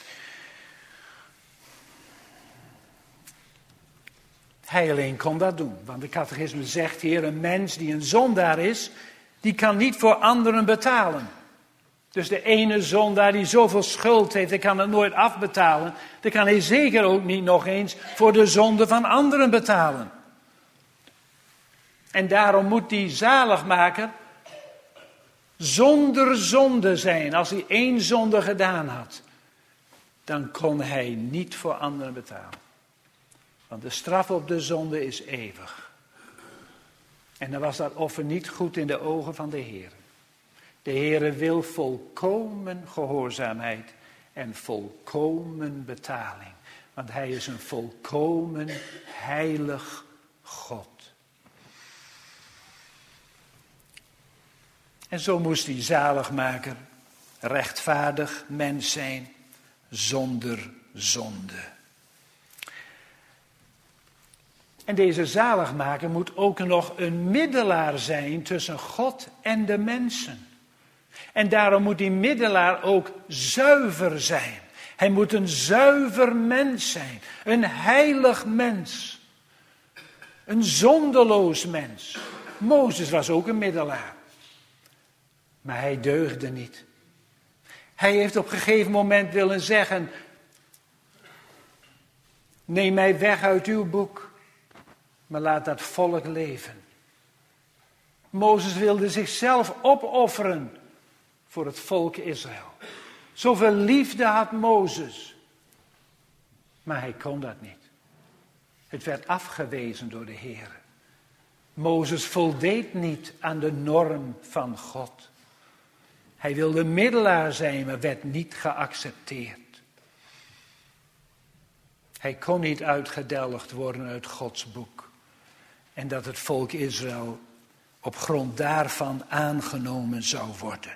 Hij alleen kon dat doen. Want de catechisme zegt hier, een mens die een zondaar is, die kan niet voor anderen betalen. Dus de ene zondaar die zoveel schuld heeft, die kan het nooit afbetalen. Dan kan hij zeker ook niet nog eens voor de zonde van anderen betalen. En daarom moet die zaligmaker zonder zonde zijn. Als hij één zonde gedaan had, dan kon hij niet voor anderen betalen. Want de straf op de zonde is eeuwig. En dan was dat offer niet goed in de ogen van de Heer. De Heer wil volkomen gehoorzaamheid en volkomen betaling. Want hij is een volkomen heilig God. En zo moest die zaligmaker rechtvaardig mens zijn, zonder zonde. En deze zaligmaker moet ook nog een middelaar zijn tussen God en de mensen. En daarom moet die middelaar ook zuiver zijn. Hij moet een zuiver mens zijn, een heilig mens, een zondeloos mens. Mozes was ook een middelaar, maar hij deugde niet. Hij heeft op een gegeven moment willen zeggen: neem mij weg uit uw boek, maar laat dat volk leven. Mozes wilde zichzelf opofferen voor het volk Israël. Zoveel liefde had Mozes, maar hij kon dat niet. Het werd afgewezen door de Heer. Mozes voldeed niet aan de norm van God. Hij wilde middelaar zijn, maar werd niet geaccepteerd. Hij kon niet uitgedelgd worden uit Gods boek. En dat het volk Israël op grond daarvan aangenomen zou worden.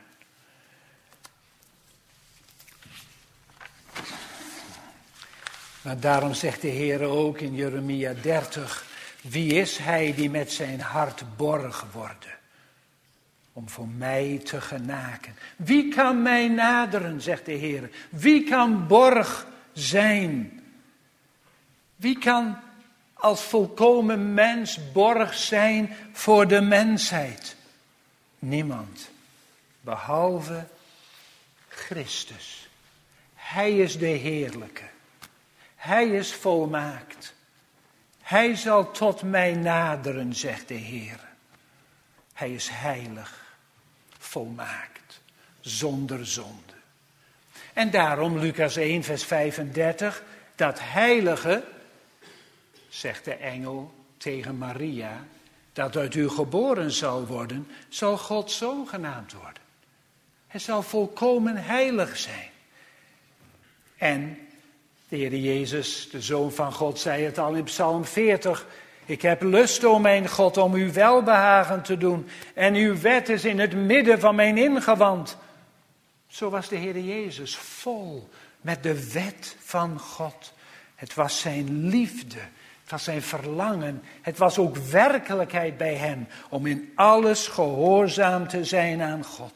Maar daarom zegt de Heer ook in Jeremia dertig: wie is hij die met zijn hart borg worden, om voor mij te genaken? Wie kan mij naderen, zegt de Heer. Wie kan borg zijn? Wie kan als volkomen mens borg zijn voor de mensheid? Niemand, behalve Christus. Hij is de heerlijke. Hij is volmaakt. Hij zal tot mij naderen, zegt de Heer. Hij is heilig, volmaakt, zonder zonde. En daarom, Lucas één, vers vijfendertig, dat heilige, zegt de engel tegen Maria, dat uit u geboren zal worden, zal Gods zoon genaamd worden. Hij zal volkomen heilig zijn. En de Heer Jezus, de Zoon van God, zei het al in Psalm veertig. Ik heb lust, o mijn God, om uw welbehagen te doen. En uw wet is in het midden van mijn ingewand. Zo was de Heer Jezus vol met de wet van God. Het was zijn liefde. Het was zijn verlangen. Het was ook werkelijkheid bij hem om in alles gehoorzaam te zijn aan God.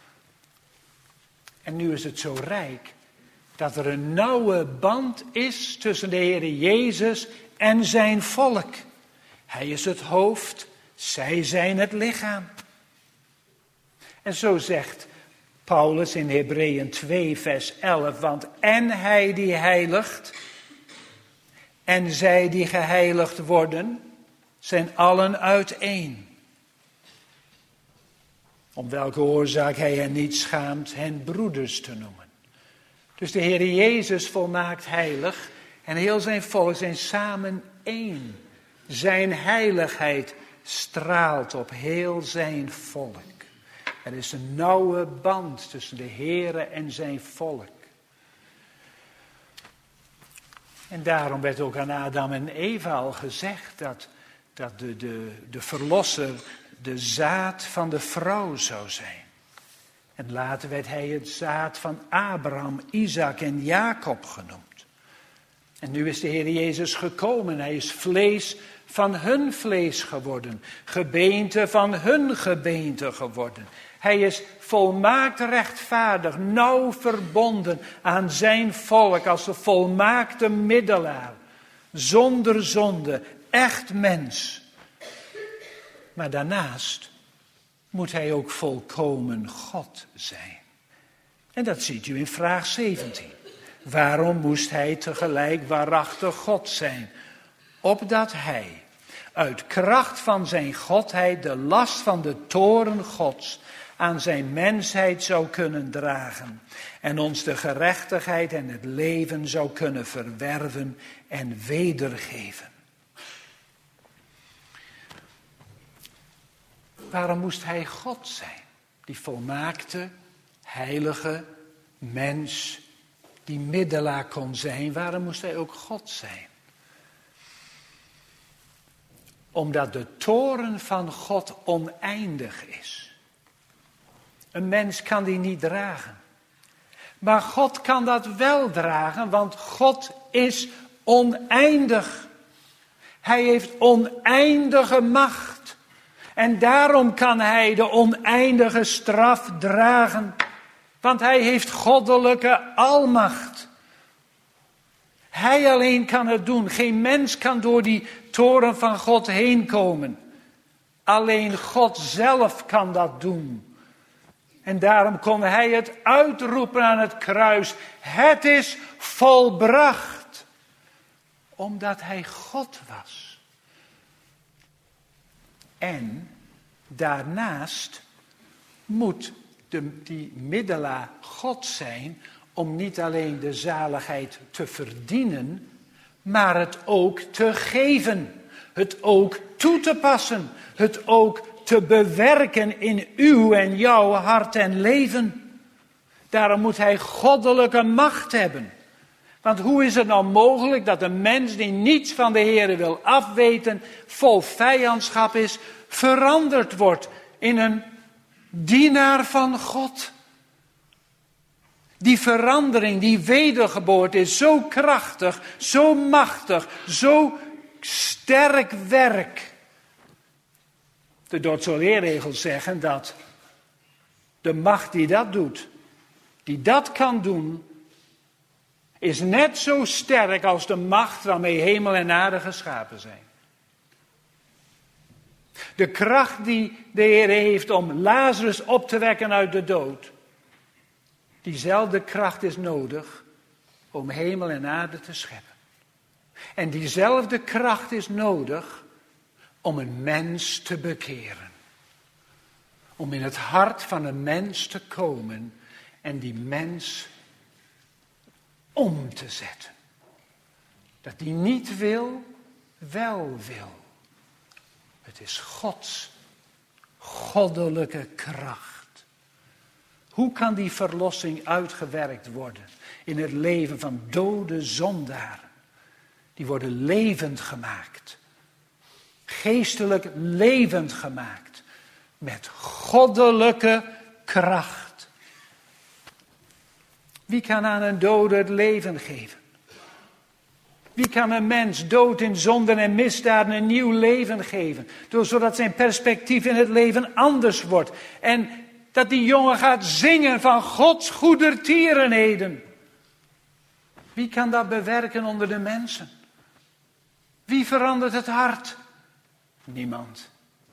En nu is het zo rijk dat er een nauwe band is tussen de Heer Jezus en zijn volk. Hij is het hoofd, zij zijn het lichaam. En zo zegt Paulus in Hebreeën twee, vers elf, want en hij die heiligt en zij die geheiligd worden, zijn allen uiteen. Om welke oorzaak hij hen niet schaamt, hen broeders te noemen. Dus de Heer Jezus volmaakt heilig en heel zijn volk zijn samen één. Zijn heiligheid straalt op heel zijn volk. Er is een nauwe band tussen de Heer en zijn volk. En daarom werd ook aan Adam en Eva al gezegd dat, dat de, de, de verlosser de zaad van de vrouw zou zijn. En later werd hij het zaad van Abraham, Isaac en Jacob genoemd. En nu is de Heer Jezus gekomen. Hij is vlees van hun vlees geworden. Gebeente van hun gebeente geworden. Hij is volmaakt rechtvaardig, nauw verbonden aan zijn volk als de volmaakte middelaar. Zonder zonde, echt mens. Maar daarnaast moet hij ook volkomen God zijn. En dat ziet u in vraag zeventien. Waarom moest hij tegelijk waarachtig God zijn? Opdat hij uit kracht van zijn godheid de last van de toorn Gods aan zijn mensheid zou kunnen dragen. En ons de gerechtigheid en het leven zou kunnen verwerven en wedergeven. Waarom moest hij God zijn? Die volmaakte, heilige mens, die middelaar kon zijn. Waarom moest hij ook God zijn? Omdat de toorn van God oneindig is. Een mens kan die niet dragen. Maar God kan dat wel dragen, want God is oneindig. Hij heeft oneindige macht. En daarom kan hij de oneindige straf dragen. Want hij heeft goddelijke almacht. Hij alleen kan het doen. Geen mens kan door die toren van God heen komen. Alleen God zelf kan dat doen. En daarom kon hij het uitroepen aan het kruis. Het is volbracht. Omdat hij God was. En daarnaast moet de, die middelaar God zijn om niet alleen de zaligheid te verdienen, maar het ook te geven. Het ook toe te passen. Het ook te bewerken in uw en jouw hart en leven. Daarom moet hij goddelijke macht hebben. Want hoe is het nou mogelijk dat een mens die niets van de Heere wil afweten, vol vijandschap is, veranderd wordt in een dienaar van God? Die verandering, die wedergeboorte is zo krachtig, zo machtig, zo sterk werk. De Duitse leerregels zeggen dat de macht die dat doet, die dat kan doen, is net zo sterk als de macht waarmee hemel en aarde geschapen zijn. De kracht die de Heer heeft om Lazarus op te wekken uit de dood, diezelfde kracht is nodig om hemel en aarde te scheppen. En diezelfde kracht is nodig om een mens te bekeren. Om in het hart van een mens te komen en die mens om te zetten. Dat die niet wil, wel wil. Het is Gods goddelijke kracht. Hoe kan die verlossing uitgewerkt worden in het leven van dode zondaren? Die worden levend gemaakt. Geestelijk levend gemaakt. Met goddelijke kracht. Wie kan aan een dode het leven geven? Wie kan een mens dood in zonden en misdaden een nieuw leven geven? Door, zodat zijn perspectief in het leven anders wordt. En dat die jongen gaat zingen van Gods goedertierenheden. Wie kan dat bewerken onder de mensen? Wie verandert het hart? Niemand.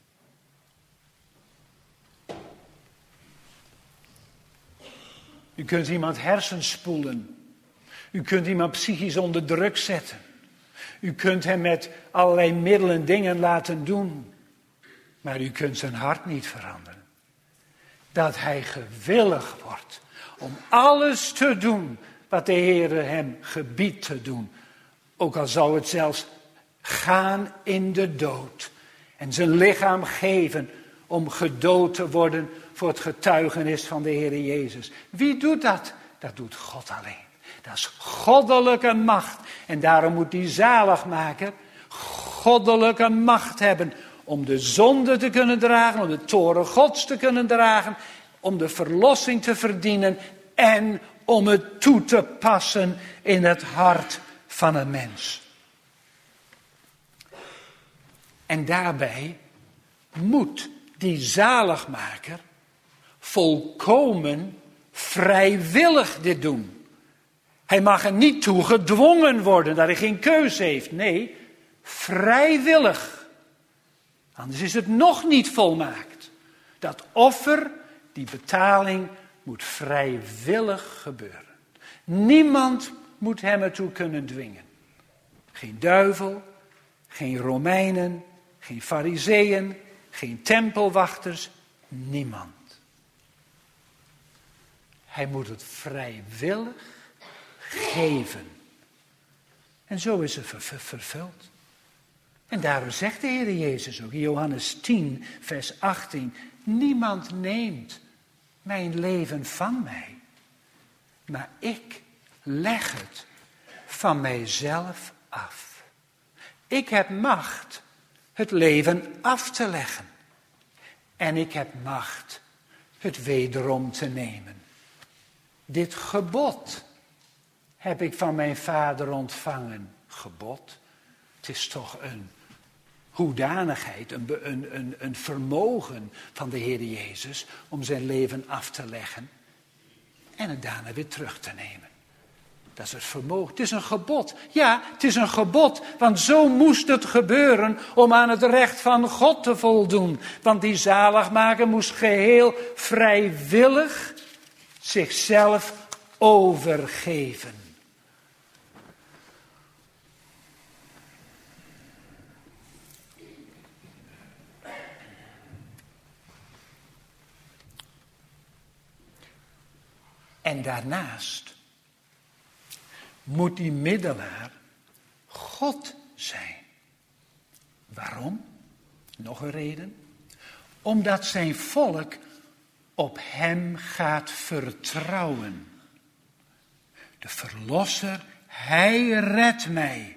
U kunt iemand hersenspoelen. U kunt iemand psychisch onder druk zetten. U kunt hem met allerlei middelen dingen laten doen. Maar u kunt zijn hart niet veranderen. Dat hij gewillig wordt om alles te doen wat de Heere hem gebiedt te doen. Ook al zou het zelfs gaan in de dood. En zijn lichaam geven om gedood te worden voor het getuigenis van de Heere Jezus. Wie doet dat? Dat doet God alleen. Dat is goddelijke macht. En daarom moet die zaligmaker goddelijke macht hebben om de zonde te kunnen dragen, om de toren Gods te kunnen dragen, om de verlossing te verdienen en om het toe te passen in het hart van een mens. En daarbij moet die zaligmaker volkomen vrijwillig dit doen. Hij mag er niet toe gedwongen worden, dat hij geen keus heeft. Nee, vrijwillig. Anders is het nog niet volmaakt. Dat offer, die betaling, moet vrijwillig gebeuren. Niemand moet hem ertoe kunnen dwingen. Geen duivel, geen Romeinen, geen Farizeeën, geen tempelwachters, niemand. Hij moet het vrijwillig geven. En zo is het ver- ver- vervuld. En daarom zegt de Heer Jezus ook in Johannes tien, vers achttien. Niemand neemt mijn leven van mij. Maar ik leg het van mijzelf af. Ik heb macht het leven af te leggen. En ik heb macht het wederom te nemen. Dit gebod heb ik van mijn vader ontvangen. Gebod? Het is toch een hoedanigheid, een, een, een, een vermogen van de Heer Jezus om zijn leven af te leggen en het daarna weer terug te nemen. Dat is het vermogen. Het is een gebod. Ja, het is een gebod, want zo moest het gebeuren om aan het recht van God te voldoen. Want die zaligmaker moest geheel vrijwillig zichzelf overgeven. En daarnaast moet die middelaar God zijn. Waarom? Nog een reden. Omdat zijn volk op hem gaat vertrouwen. De verlosser, hij redt mij.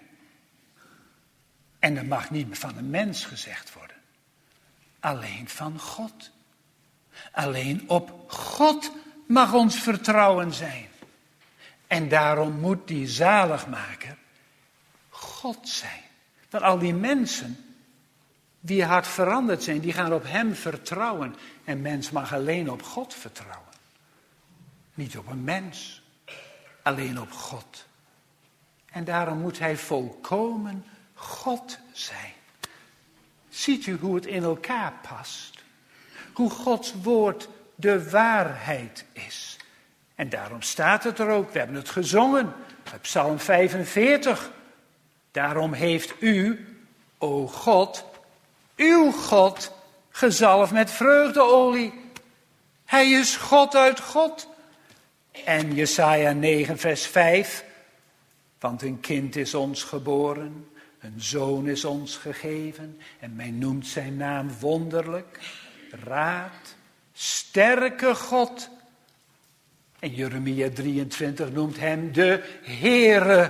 En dat mag niet van een mens gezegd worden. Alleen van God. Alleen op God mag ons vertrouwen zijn. En daarom moet die zaligmaker God zijn. Want al die mensen die hard veranderd zijn, die gaan op hem vertrouwen. En mens mag alleen op God vertrouwen. Niet op een mens, alleen op God. En daarom moet hij volkomen God zijn. Ziet u hoe het in elkaar past? Hoe Gods woord de waarheid is. En daarom staat het er ook, we hebben het gezongen, op Psalm vijfenveertig. Daarom heeft u, o God, uw God, gezalfd met vreugdeolie. Hij is God uit God. En Jesaja negen vers vijf, want een kind is ons geboren, een zoon is ons gegeven, en men noemt zijn naam wonderlijk, raad, sterke God. En Jeremia drieëntwintig noemt hem de Heere,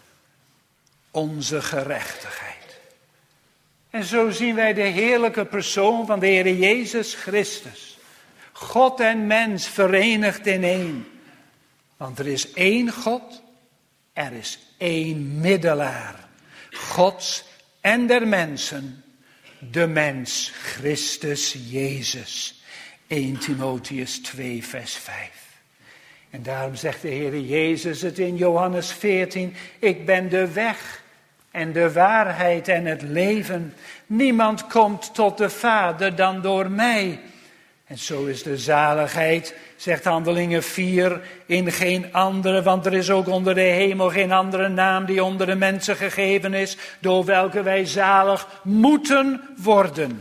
onze gerechtigheid. En zo zien wij de heerlijke persoon van de Heer Jezus Christus. God en mens verenigd in één. Want er is één God, er is één middelaar. Gods en der mensen, de mens Christus Jezus. eerste Timotheüs twee vers vijf. En daarom zegt de Heer Jezus het in Johannes veertien. Ik ben de weg en de waarheid en het leven. Niemand komt tot de Vader dan door mij. En zo is de zaligheid, zegt Handelingen vier, in geen andere. Want er is ook onder de hemel geen andere naam die onder de mensen gegeven is. Door welke wij zalig moeten worden.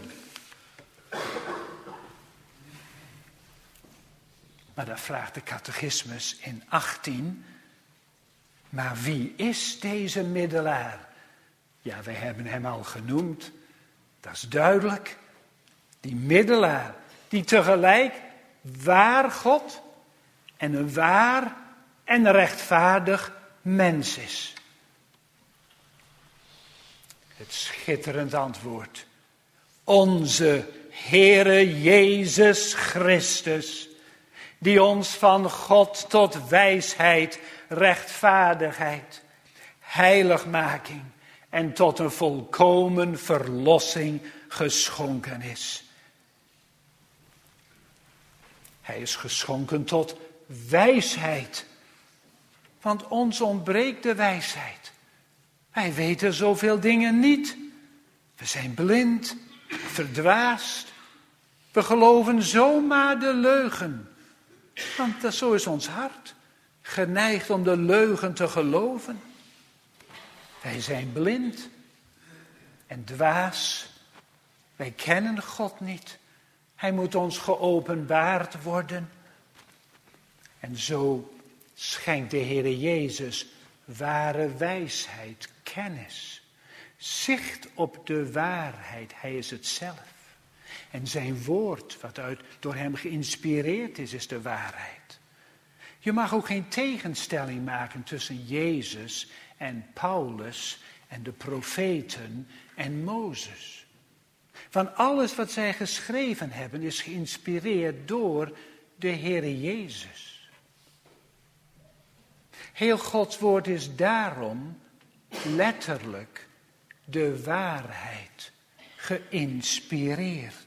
Maar dan vraagt de catechismus in achttien. Maar wie is deze middelaar? Ja, wij hebben hem al genoemd. Dat is duidelijk. Die middelaar die tegelijk waar God en een waar en rechtvaardig mens is. Het schitterend antwoord. Onze Heere Jezus Christus, die ons van God tot wijsheid, rechtvaardigheid, heiligmaking en tot een volkomen verlossing geschonken is. Hij is geschonken tot wijsheid. Want ons ontbreekt de wijsheid. Wij weten zoveel dingen niet. We zijn blind, verdwaasd. We geloven zomaar de leugen. Want dat, zo is ons hart. Geneigd om de leugen te geloven. Wij zijn blind en dwaas. Wij kennen God niet. Hij moet ons geopenbaard worden. En zo schenkt de Heere Jezus ware wijsheid, kennis. Zicht op de waarheid, hij is het zelf. En zijn woord, wat uit, door hem geïnspireerd is, is de waarheid. Je mag ook geen tegenstelling maken tussen Jezus en Paulus en de profeten en Mozes. Van alles wat zij geschreven hebben is geïnspireerd door de Heere Jezus. Heel Gods woord is daarom letterlijk de waarheid geïnspireerd.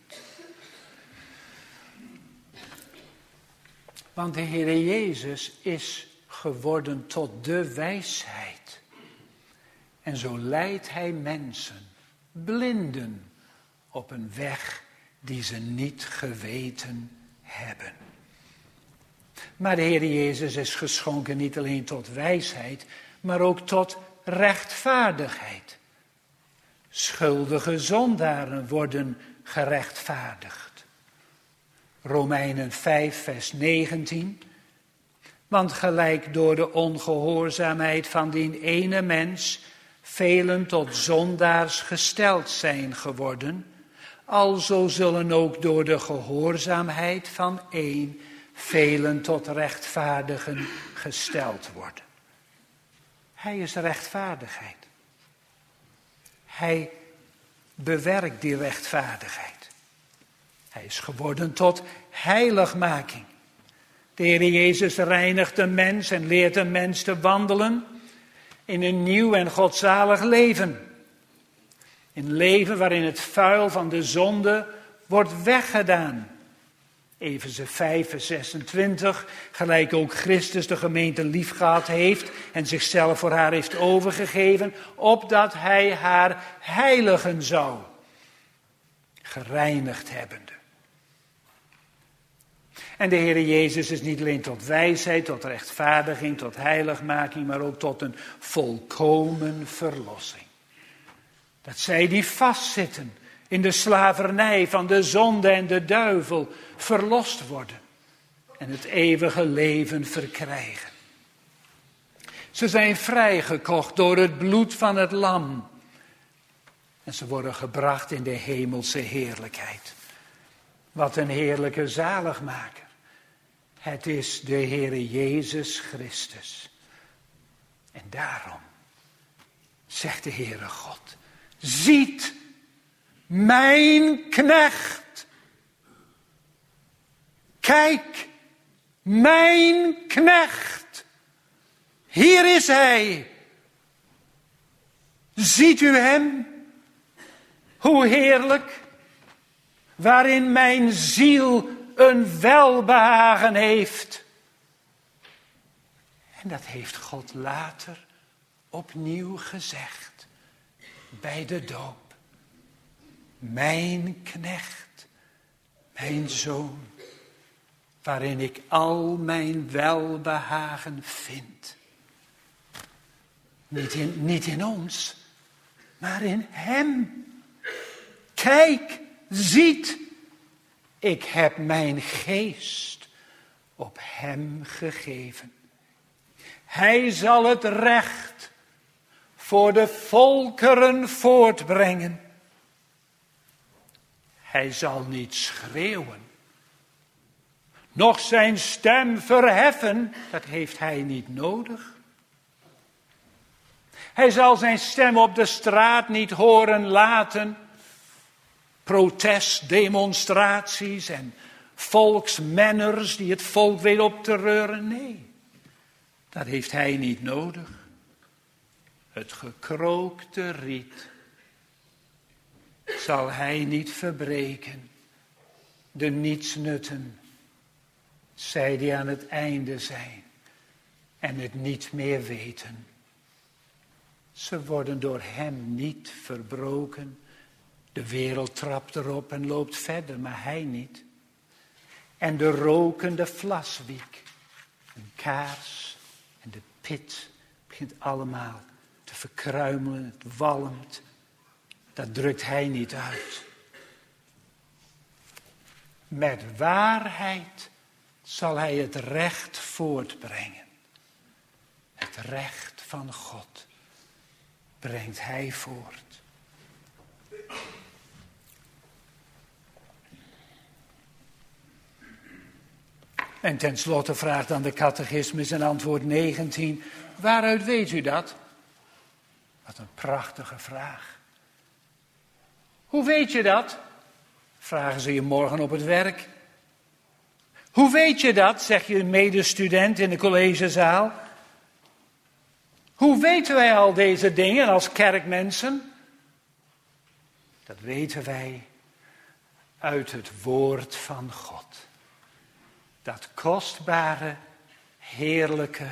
Want de Heere Jezus is geworden tot de wijsheid. En zo leidt hij mensen, blinden, op een weg die ze niet geweten hebben. Maar de Heere Jezus is geschonken niet alleen tot wijsheid, maar ook tot rechtvaardigheid. Schuldige zondaren worden gerechtvaardigd. Romeinen vijf, vers negentien. Want gelijk door de ongehoorzaamheid van die ene mens velen tot zondaars gesteld zijn geworden, alzo zullen ook door de gehoorzaamheid van één velen tot rechtvaardigen gesteld worden. Hij is rechtvaardigheid. Hij bewerkt die rechtvaardigheid. Hij is geworden tot heiligmaking. De Heer Jezus reinigt de mens en leert de mens te wandelen in een nieuw en godzalig leven. Een leven waarin het vuil van de zonde wordt weggedaan. Efeze vijf, vers zesentwintig, gelijk ook Christus de gemeente liefgehad heeft en zichzelf voor haar heeft overgegeven, opdat hij haar heiligen zou, gereinigd hebbende. En de Heere Jezus is niet alleen tot wijsheid, tot rechtvaardiging, tot heiligmaking, maar ook tot een volkomen verlossing. Dat zij die vastzitten in de slavernij van de zonde en de duivel verlost worden en het eeuwige leven verkrijgen. Ze zijn vrijgekocht door het bloed van het lam en ze worden gebracht in de hemelse heerlijkheid. Wat een heerlijke zaligmaker. Het is de Heere Jezus Christus. En daarom zegt de Heere God, ziet mijn knecht. Kijk, mijn knecht. Hier is hij. Ziet u hem? Hoe heerlijk. Waarin mijn ziel een welbehagen heeft. En dat heeft God later opnieuw gezegd. Bij de doop. Mijn knecht. Mijn zoon. Waarin ik al mijn welbehagen vind. Niet in, niet in ons. Maar in hem. Kijk. Ziet, ik heb mijn geest op hem gegeven. Hij zal het recht voor de volkeren voortbrengen. Hij zal niet schreeuwen, noch zijn stem verheffen, dat heeft hij niet nodig. Hij zal zijn stem op de straat niet horen laten. Protestdemonstraties en volksmenners die het volk weer op te reuren. Nee, dat heeft hij niet nodig. Het gekrookte riet zal hij niet verbreken. De nietsnutten, zij die aan het einde zijn en het niet meer weten. Ze worden door hem niet verbroken. De wereld trapt erop en loopt verder, maar hij niet. En de rokende vlaswiek, een kaars en de pit begint allemaal te verkruimelen, het walmt. Dat drukt hij niet uit. Met waarheid zal hij het recht voortbrengen. Het recht van God brengt hij voort. En tenslotte vraagt dan de catechismus in antwoord negentien. Waaruit weet u dat? Wat een prachtige vraag. Hoe weet je dat? Vragen ze je morgen op het werk. Hoe weet je dat, zeg je een medestudent in de collegezaal. Hoe weten wij al deze dingen als kerkmensen? Dat weten wij uit het woord van God. Dat kostbare, heerlijke,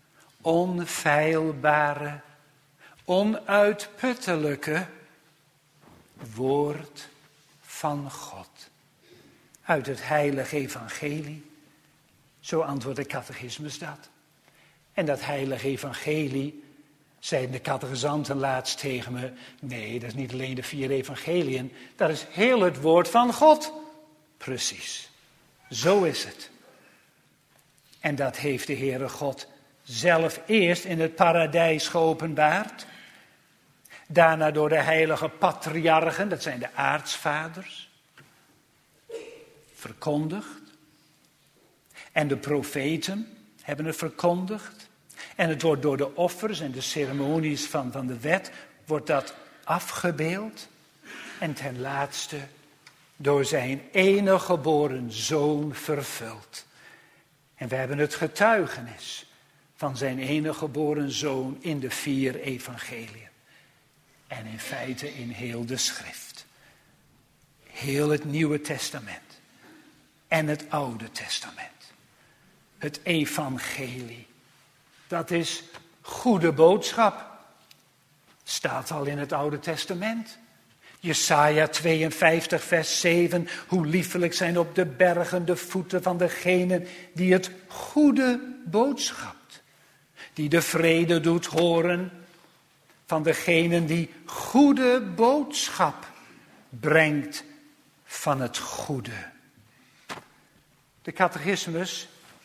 onfeilbare, onuitputtelijke woord van God. Uit het heilige evangelie. Zo antwoordt de catechismus dat. En dat heilige evangelie, zeiden de catechizanten laatst tegen me, nee, dat is niet alleen de vier evangeliën, dat is heel het woord van God. Precies, zo is het. En dat heeft de Heere God zelf eerst in het paradijs geopenbaard. Daarna door de heilige patriarchen, dat zijn de aartsvaders, verkondigd. En de profeten hebben het verkondigd. En het wordt door de offers en de ceremonies van, van de wet, wordt dat afgebeeld. En ten laatste door zijn enige geboren zoon vervuld. En we hebben het getuigenis van zijn enige geboren zoon in de vier evangeliën. En in feite in heel de schrift. Heel het Nieuwe Testament. En het Oude Testament. Het evangelie. Dat is goede boodschap. Staat al in het Oude Testament. Jesaja tweeënvijftig vers zeven. Hoe liefelijk zijn op de bergen de voeten van degenen die het goede boodschapt. Die de vrede doet horen van degenen die goede boodschap brengt van het goede. De catechismus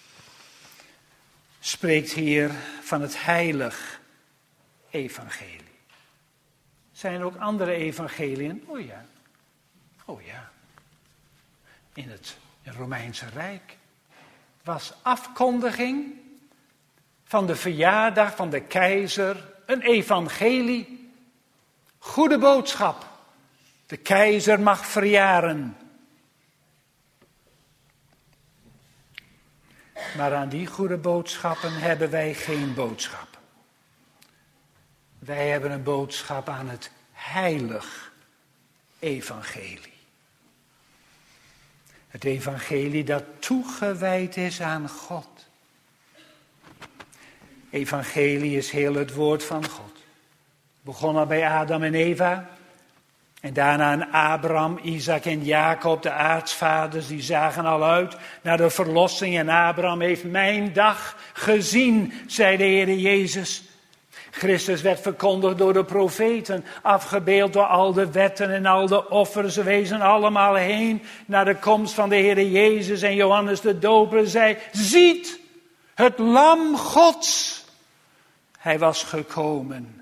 spreekt hier van het heilig evangelie. Zijn er ook andere evangeliën? Oh ja, oh ja. In het Romeinse Rijk was afkondiging van de verjaardag van de keizer een evangelie. Goede boodschap. De keizer mag verjaren. Maar aan die goede boodschappen hebben wij geen boodschap. Wij hebben een boodschap aan het heilig evangelie. Het evangelie dat toegewijd is aan God. Evangelie is heel het woord van God. Begon al bij Adam en Eva. En daarna aan Abraham, Isaac en Jacob, de aartsvaders, die zagen al uit naar de verlossing. En Abraham heeft mijn dag gezien, zei de Heer Jezus. Christus werd verkondigd door de profeten, afgebeeld door al de wetten en al de offers. Ze wezen allemaal heen naar de komst van de Heer Jezus. En Johannes de Doper zei, ziet, het lam Gods. Hij was gekomen.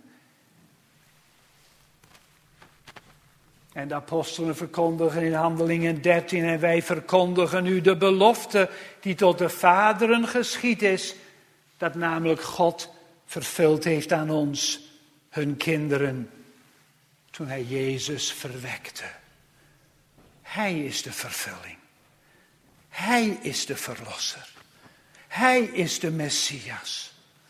En de apostelen verkondigen in Handelingen dertien. En wij verkondigen u de belofte die tot de vaderen geschied is. Dat namelijk God vervuld heeft aan ons, hun kinderen. Toen hij Jezus verwekte. Hij is de vervulling. Hij is de verlosser. Hij is de Messias.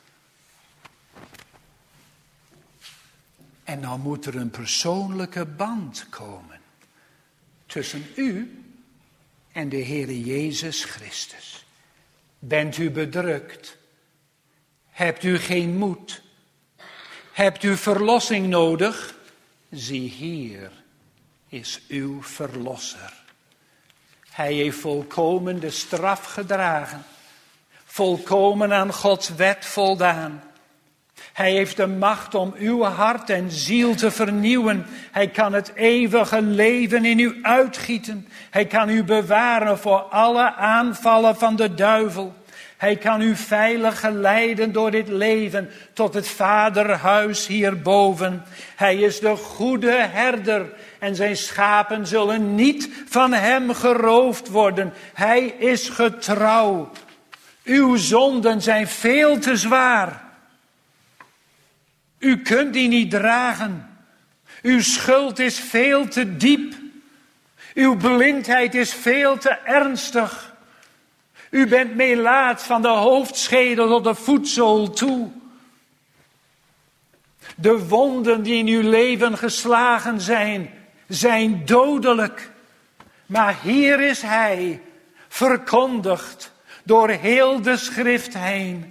En nou moet er een persoonlijke band komen tussen u en de Heere Jezus Christus. Bent u bedrukt? Hebt u geen moed? Hebt u verlossing nodig? Zie hier is uw verlosser. Hij heeft volkomen de straf gedragen. Volkomen aan Gods wet voldaan. Hij heeft de macht om uw hart en ziel te vernieuwen. Hij kan het eeuwige leven in u uitgieten. Hij kan u bewaren voor alle aanvallen van de duivel. Hij kan u veilig geleiden door dit leven tot het vaderhuis hierboven. Hij is de goede herder en zijn schapen zullen niet van hem geroofd worden. Hij is getrouw. Uw zonden zijn veel te zwaar. U kunt die niet dragen. Uw schuld is veel te diep. Uw blindheid is veel te ernstig. U bent melaats van de hoofdschedel tot de voetzool toe. De wonden die in uw leven geslagen zijn, zijn dodelijk. Maar hier is Hij, verkondigd door heel de schrift heen.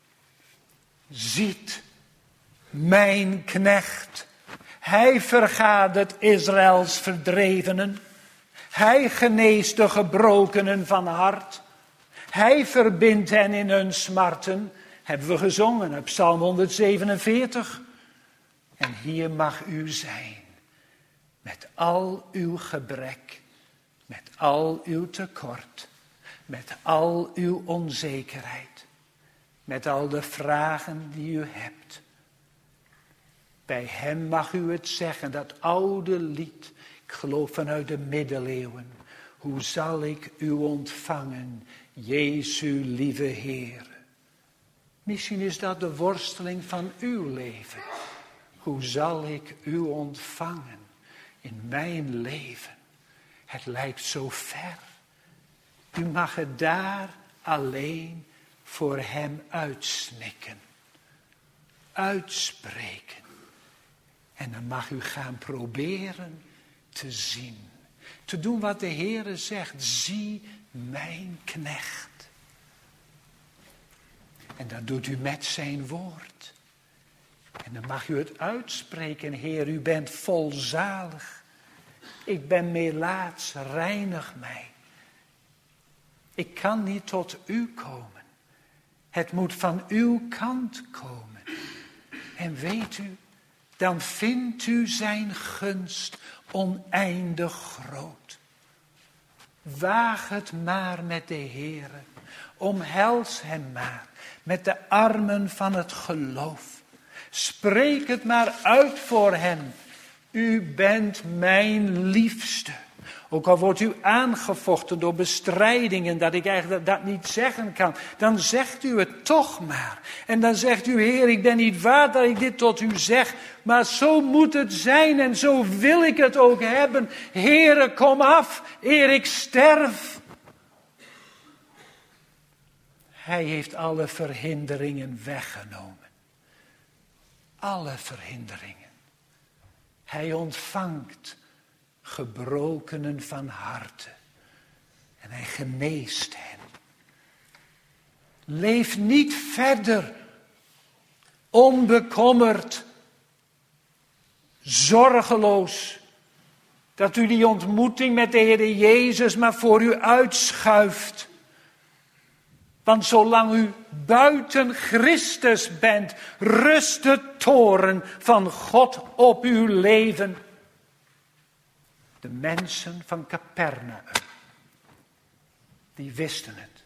Ziet, mijn knecht, Hij vergadert Israëls verdrevenen. Hij geneest de gebrokenen van hart. Hij verbindt hen in hun smarten. Hebben we gezongen op Psalm honderdzevenenveertig. En hier mag u zijn. Met al uw gebrek. Met al uw tekort. Met al uw onzekerheid. Met al de vragen die u hebt. Bij hem mag u het zeggen, dat oude lied. Ik geloof vanuit de middeleeuwen. Hoe zal ik u ontvangen, Jezus lieve Heer. Misschien is dat de worsteling van uw leven. Hoe zal ik u ontvangen in mijn leven? Het lijkt zo ver. U mag het daar alleen voor hem uitsnikken. Uitspreken. En dan mag u gaan proberen te zien. Te doen wat de Heere zegt. Zie mijn knecht. En dat doet u met zijn woord. En dan mag u het uitspreken. Heer, u bent volzalig. Ik ben melaats, reinig mij. Ik kan niet tot u komen. Het moet van uw kant komen. En weet u, dan vindt u zijn gunst oneindig groot. Waag het maar met de Heere. Omhels hem maar met de armen van het geloof. Spreek het maar uit voor hem. U bent mijn liefste. Ook al wordt u aangevochten door bestrijdingen dat ik eigenlijk dat niet zeggen kan. Dan zegt u het toch maar. En dan zegt u, Heer, ik ben niet waard dat ik dit tot u zeg. Maar zo moet het zijn en zo wil ik het ook hebben. Heere, kom af, eer ik sterf. Hij heeft alle verhinderingen weggenomen. Alle verhinderingen. Hij ontvangt gebrokenen van harte. En hij geneest hen. Leef niet verder onbekommerd, zorgeloos. Dat u die ontmoeting met de Heer Jezus maar voor u uitschuift. Want zolang u buiten Christus bent, rust de toorn van God op uw leven. De mensen van Capernaum, die wisten het.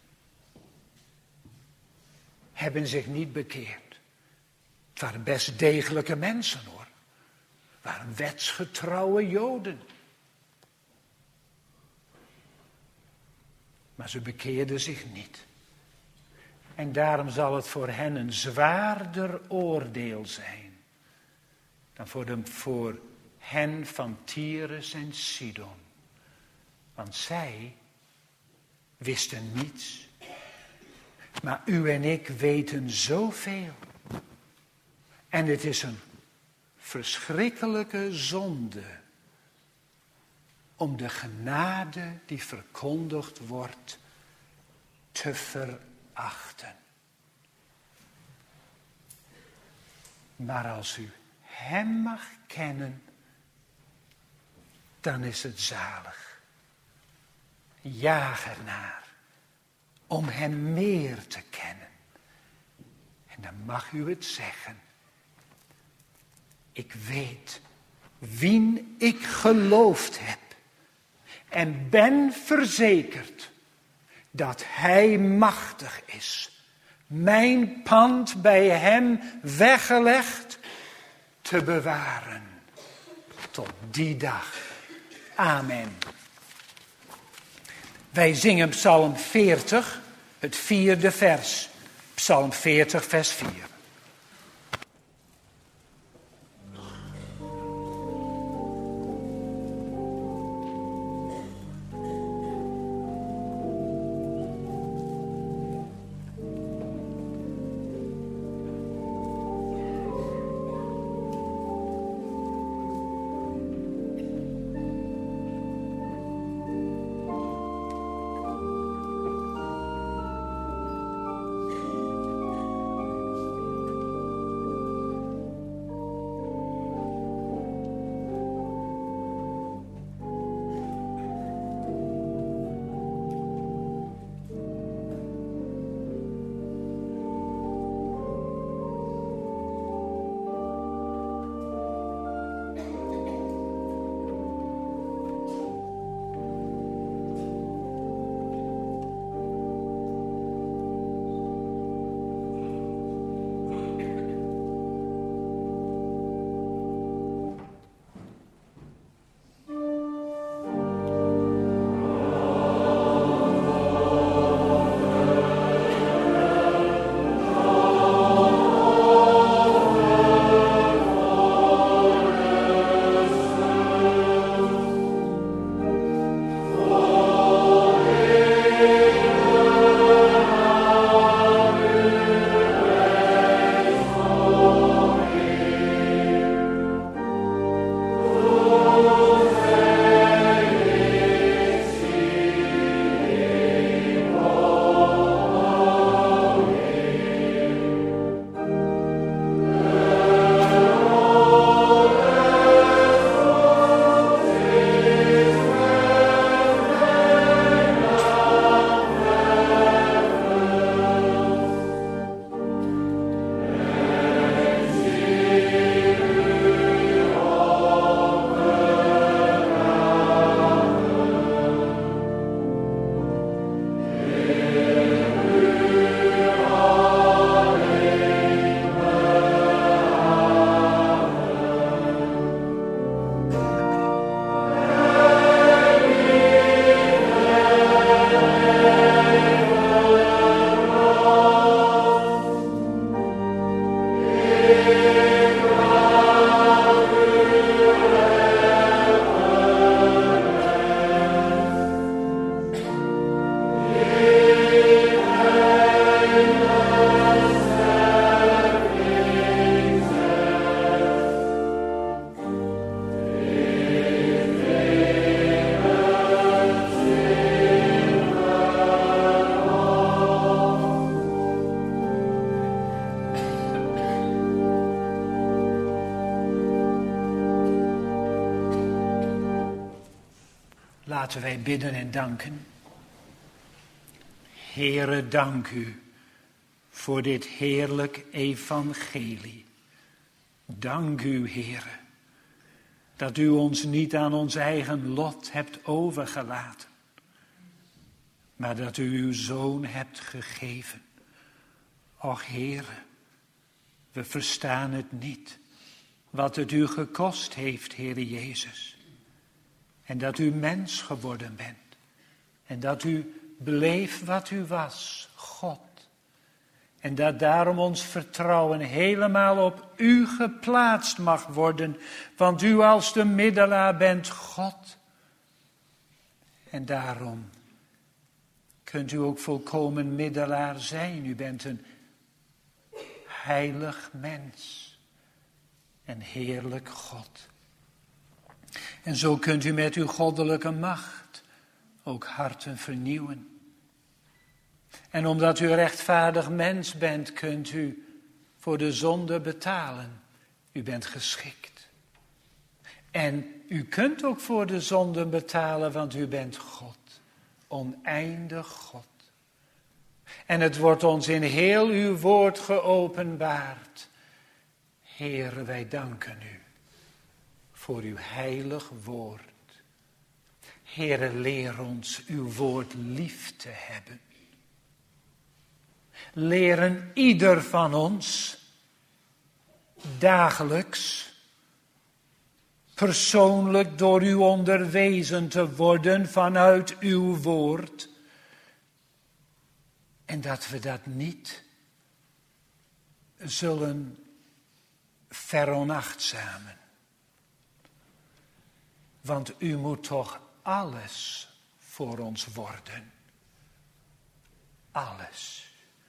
Hebben zich niet bekeerd. Het waren best degelijke mensen hoor. Het waren wetsgetrouwe Joden. Maar ze bekeerden zich niet. En daarom zal het voor hen een zwaarder oordeel zijn dan voor, de, voor hen van Tyrus en Sidon. Want zij wisten niets. Maar u en ik weten zoveel. En het is een verschrikkelijke zonde om de genade die verkondigd wordt te verachten. Maar als u hem mag kennen, dan is het zalig. Jaag ernaar om hem meer te kennen. En dan mag u het zeggen. Ik weet wien ik geloofd heb. En ben verzekerd dat hij machtig is. Mijn pand bij hem weggelegd te bewaren. Tot die dag. Amen. Wij zingen Psalm veertig, het vierde vers. Psalm veertig, vers vier. Laten wij bidden en danken. Heere, dank u voor dit heerlijk evangelie. Dank u, Heere, dat u ons niet aan ons eigen lot hebt overgelaten, maar dat u uw Zoon hebt gegeven. Och, Heere, we verstaan het niet, wat het u gekost heeft, Heere Jezus. En dat u mens geworden bent. En dat u bleef wat u was, God. En dat daarom ons vertrouwen helemaal op u geplaatst mag worden. Want u als de middelaar bent God. En daarom kunt u ook volkomen middelaar zijn. U bent een heilig mens. En heerlijk God. En zo kunt u met uw goddelijke macht ook harten vernieuwen. En omdat u rechtvaardig mens bent, kunt u voor de zonde betalen. U bent geschikt. En u kunt ook voor de zonde betalen, want u bent God. Oneindig God. En het wordt ons in heel uw woord geopenbaard. Heere, wij danken u voor uw heilig woord. Heere, leer ons uw woord lief te hebben. Leren ieder van ons dagelijks persoonlijk door u onderwezen te worden vanuit uw woord. En dat we dat niet zullen veronachtzamen. Want u moet toch alles voor ons worden. Alles.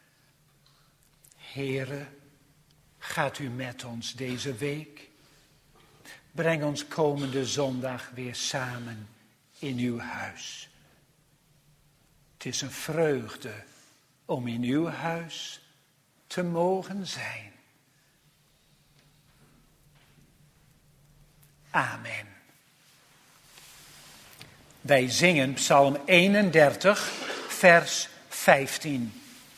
Heere, gaat u met ons deze week. Breng ons komende zondag weer samen in uw huis. Het is een vreugde om in uw huis te mogen zijn. Amen. Wij zingen Psalm eenendertig, vers vijftien.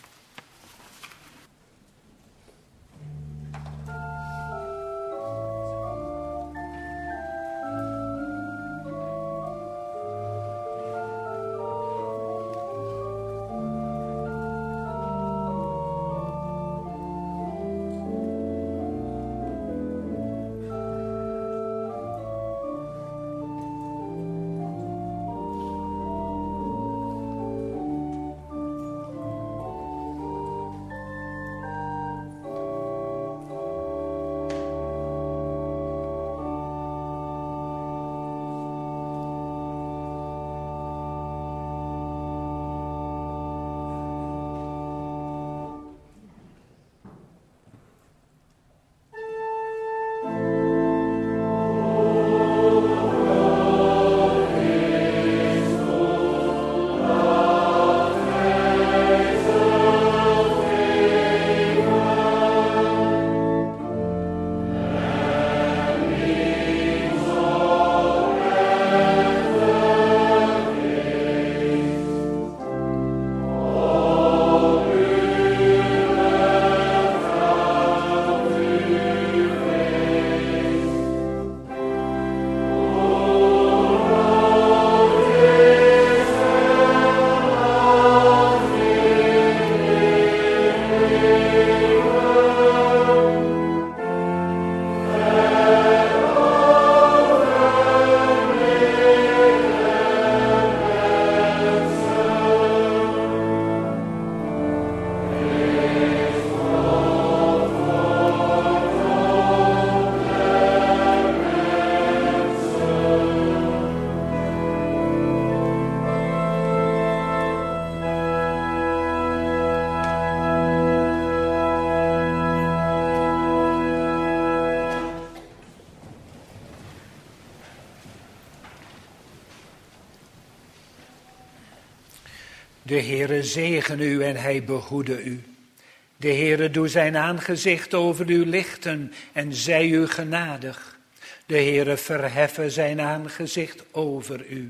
De Heere zegene u en hij behoede u. De Heere doe zijn aangezicht over u lichten en zij u genadig. De Heere verheffen zijn aangezicht over u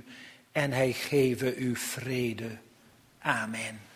en hij geven u vrede. Amen.